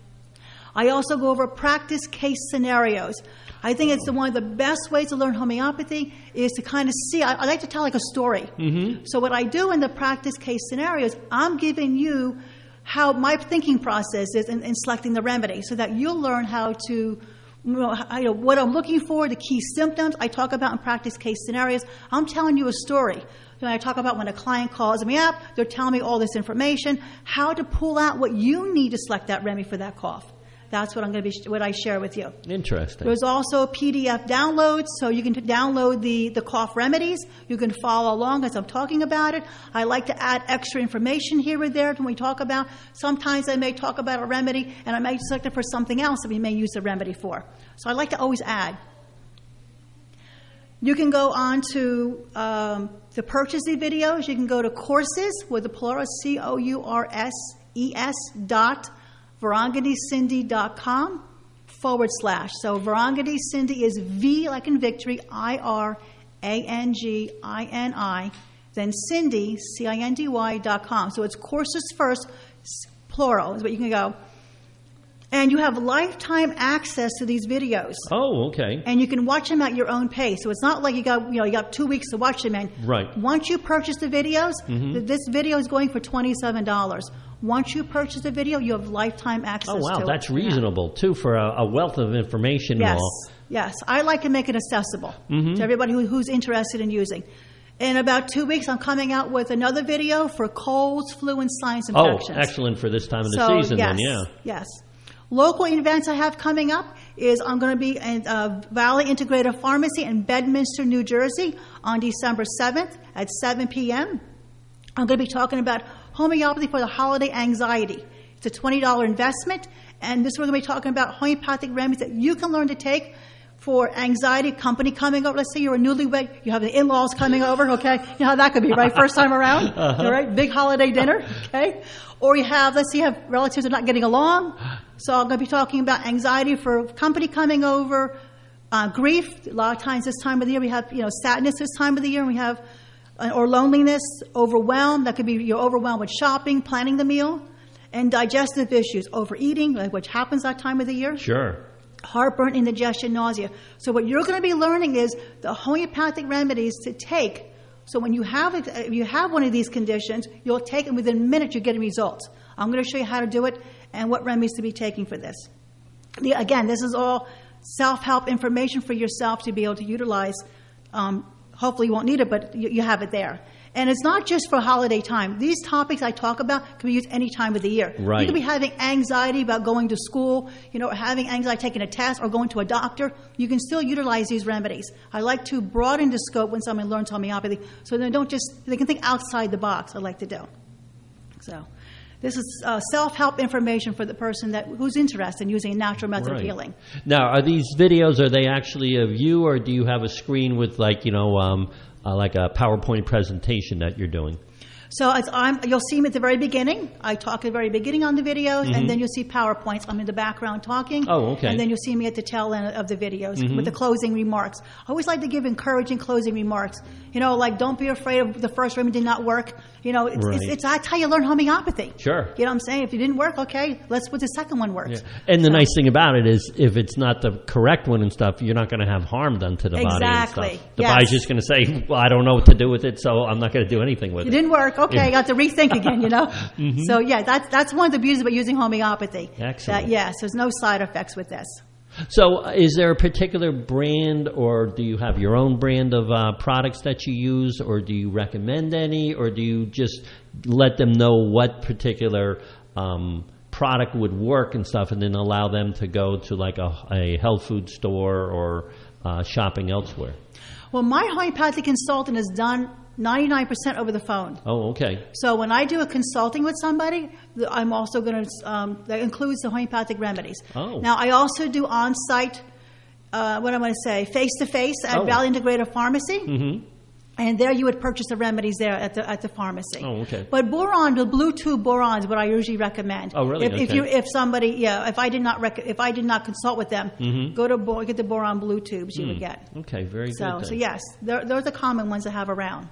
I also go over practice case scenarios. I think it's the, one of the best ways to learn homeopathy is to kind of see. I, I like to tell like a story. Mm-hmm. So what I do in the practice case scenarios, I'm giving you how my thinking process is in, in selecting the remedy so that you'll learn how to You know, I, you know, what I'm looking for, the key symptoms I talk about in practice case scenarios. I'm telling you a story. You know, I talk about when a client calls me up, they're telling me all this information, how to pull out what you need to select that remedy for that cough. That's what I'm going to be, what I share with you. Interesting. There's also P D F downloads, so you can download the, the cough remedies. You can follow along as I'm talking about it. I like to add extra information here or there when we talk about. Sometimes I may talk about a remedy, and I may select it for something else that we may use the remedy for. So I like to always add. You can go on to um, the purchase the videos. You can go to courses with the plural, C O U R S E S dot ViranganiCindy.com forward slash. So Virangani Cindy is V like in victory, I R A N G I N I, then Cindy, C I N D Y dot com. So it's courses first, plural is what you can go. And you have lifetime access to these videos. Oh, okay. And you can watch them at your own pace. So it's not like you got, you know, you got two weeks to watch them in. Right. Once you purchase the videos, Mhm. th- this video is going for twenty-seven dollars. Once you purchase the video, you have lifetime access Oh, wow. to That's it. reasonable, too, for a, a wealth of information. Yes, And all. yes. I like to make it accessible Mhm. to everybody who, who's interested in using. In about two weeks, I'm coming out with another video for colds, flu, and sinus Oh, infections. excellent for this time of the So, season, yes, then, yeah. Yes. Local events I have coming up is I'm going to be at uh, Valley Integrative Pharmacy in Bedminster, New Jersey on December seventh at seven p.m. I'm going to be talking about homeopathy for the holiday anxiety. It's a twenty dollars investment, and this we're going to be talking about homeopathic remedies that you can learn to take for anxiety, company coming over. Let's say you're a newlywed, you have the in-laws coming over, okay? You know how that could be, right? First time around, uh-huh. all right? Big holiday dinner, okay? Or you have, let's say you have relatives that are not getting along. So I'm going to be talking about anxiety for company coming over, uh, grief. A lot of times this time of the year we have, you know, sadness this time of the year, and we have, uh, or loneliness, overwhelmed. That could be you're overwhelmed with shopping, planning the meal, and digestive issues, overeating, like which happens that time of the year. Sure. Heartburn, indigestion, nausea. So what you're going to be learning is the homeopathic remedies to take. So when you have if you have one of these conditions, you'll take it within minutes. You're getting results. I'm going to show you how to do it and what remedies to be taking for this. The, again, this is all self-help information for yourself to be able to utilize. Um, hopefully you won't need it, but you, you have it there. And it's not just for holiday time. These topics I talk about can be used any time of the year. Right. You could be having anxiety about going to school, you know, or having anxiety taking a test or going to a doctor. You can still utilize these remedies. I like to broaden the scope when someone learns homeopathy, so they don't just they can think outside the box. I like to do. So, this is uh, self-help information for the person that who's interested in using a natural method Right. of healing. Now, are these videos, are they actually of you, or do you have a screen with, like, you know, um, uh, like a PowerPoint presentation that you're doing? So it's, I'm, you'll see me at the very beginning. I talk at the very beginning on the videos, Mhm. and then you'll see PowerPoints. I'm in the background talking. Oh, okay. And then you'll see me at the tail end of the videos Mhm. with the closing remarks. I always like to give encouraging closing remarks. You know, like don't be afraid of the first remedy did not work. You know, it's, Right. it's, it's that's how you learn homeopathy. Sure. You know what I'm saying? If it didn't work, okay, let's put the second one works. Yeah. And the nice thing about it is, if it's not the correct one and stuff, you're not going to have harm done to the body and Exactly. stuff. The Yes. body's just going to say, well, I don't know what to do with it, so I'm not going to do anything with It it. didn't work. Okay, Yeah. I got to rethink again, you know? Mhm. So, yeah, that's, that's one of the beauties about using homeopathy. Excellent. That, yes, there's no side effects with this. So, uh, is there a particular brand, or do you have your own brand of uh, products that you use, or do you recommend any, or do you just let them know what particular um, product would work and stuff, and then allow them to go to like a, a health food store or uh, shopping elsewhere? Well, my homeopathic consultant is done ninety-nine percent over the phone. Oh, okay. So when I do a consulting with somebody, th- I'm also going to, um, that includes the homeopathic remedies. Oh. Now, I also do on-site, uh, what am I going to say, face-to-face at Oh. Valley Integrative Pharmacy. Mm-hmm. And there you would purchase the remedies there at the at the pharmacy. Oh, okay. But boron, the Bluetooth boron is what I usually recommend. Oh, really? If, if Okay. you if somebody, yeah, if I did not rec- if I did not consult with them, Mhm. go to bo- get the boron blue tubes you Hmm. would get. Okay, very So good. so then. yes, they're, those are common ones to have around.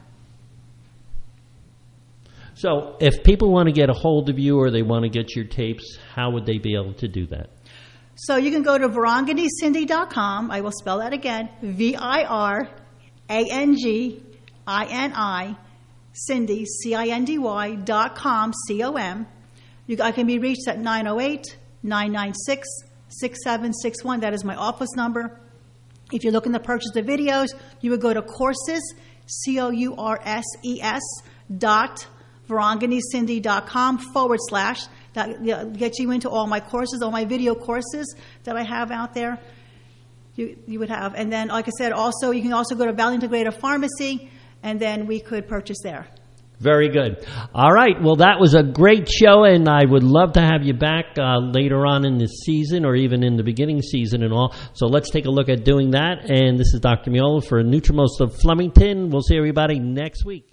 So, if people want to get a hold of you or they want to get your tapes, how would they be able to do that? So you can go to virangini cindy dot com. I will spell that again. V I R A N G I N I Cindy, C I N D Y dot com, C O M. You, I can be reached at nine oh eight, nine nine six, six seven six one. That is my office number. If you're looking to purchase the videos, you would go to courses, C O U R S E S dot virangini cindy dot com forward slash. That you know, gets you into all my courses, all my video courses that I have out there. You, you would have. And then, like I said, also you can also go to Valley Integrative Pharmacy, and then we could purchase there. Very good. All right. Well, that was a great show, and I would love to have you back uh, later on in the season or even in the beginning season and all. So let's take a look at doing that. And this is Doctor Miola for Nutrimost of Flemington. We'll see everybody next week.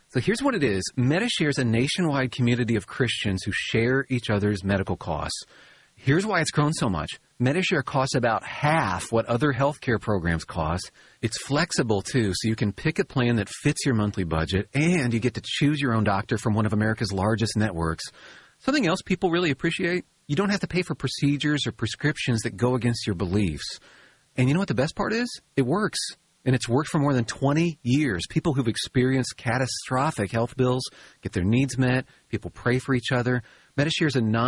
So here's what it is. Medishare is a nationwide community of Christians who share each other's medical costs. Here's why it's grown so much. Medishare costs about half what other healthcare programs cost. It's flexible, too, so you can pick a plan that fits your monthly budget, and you get to choose your own doctor from one of America's largest networks. Something else people really appreciate? You don't have to pay for procedures or prescriptions that go against your beliefs. And you know what the best part is? It works. And it's worked for more than twenty years. People who've experienced catastrophic health bills get their needs met. People pray for each other. Medishare is a non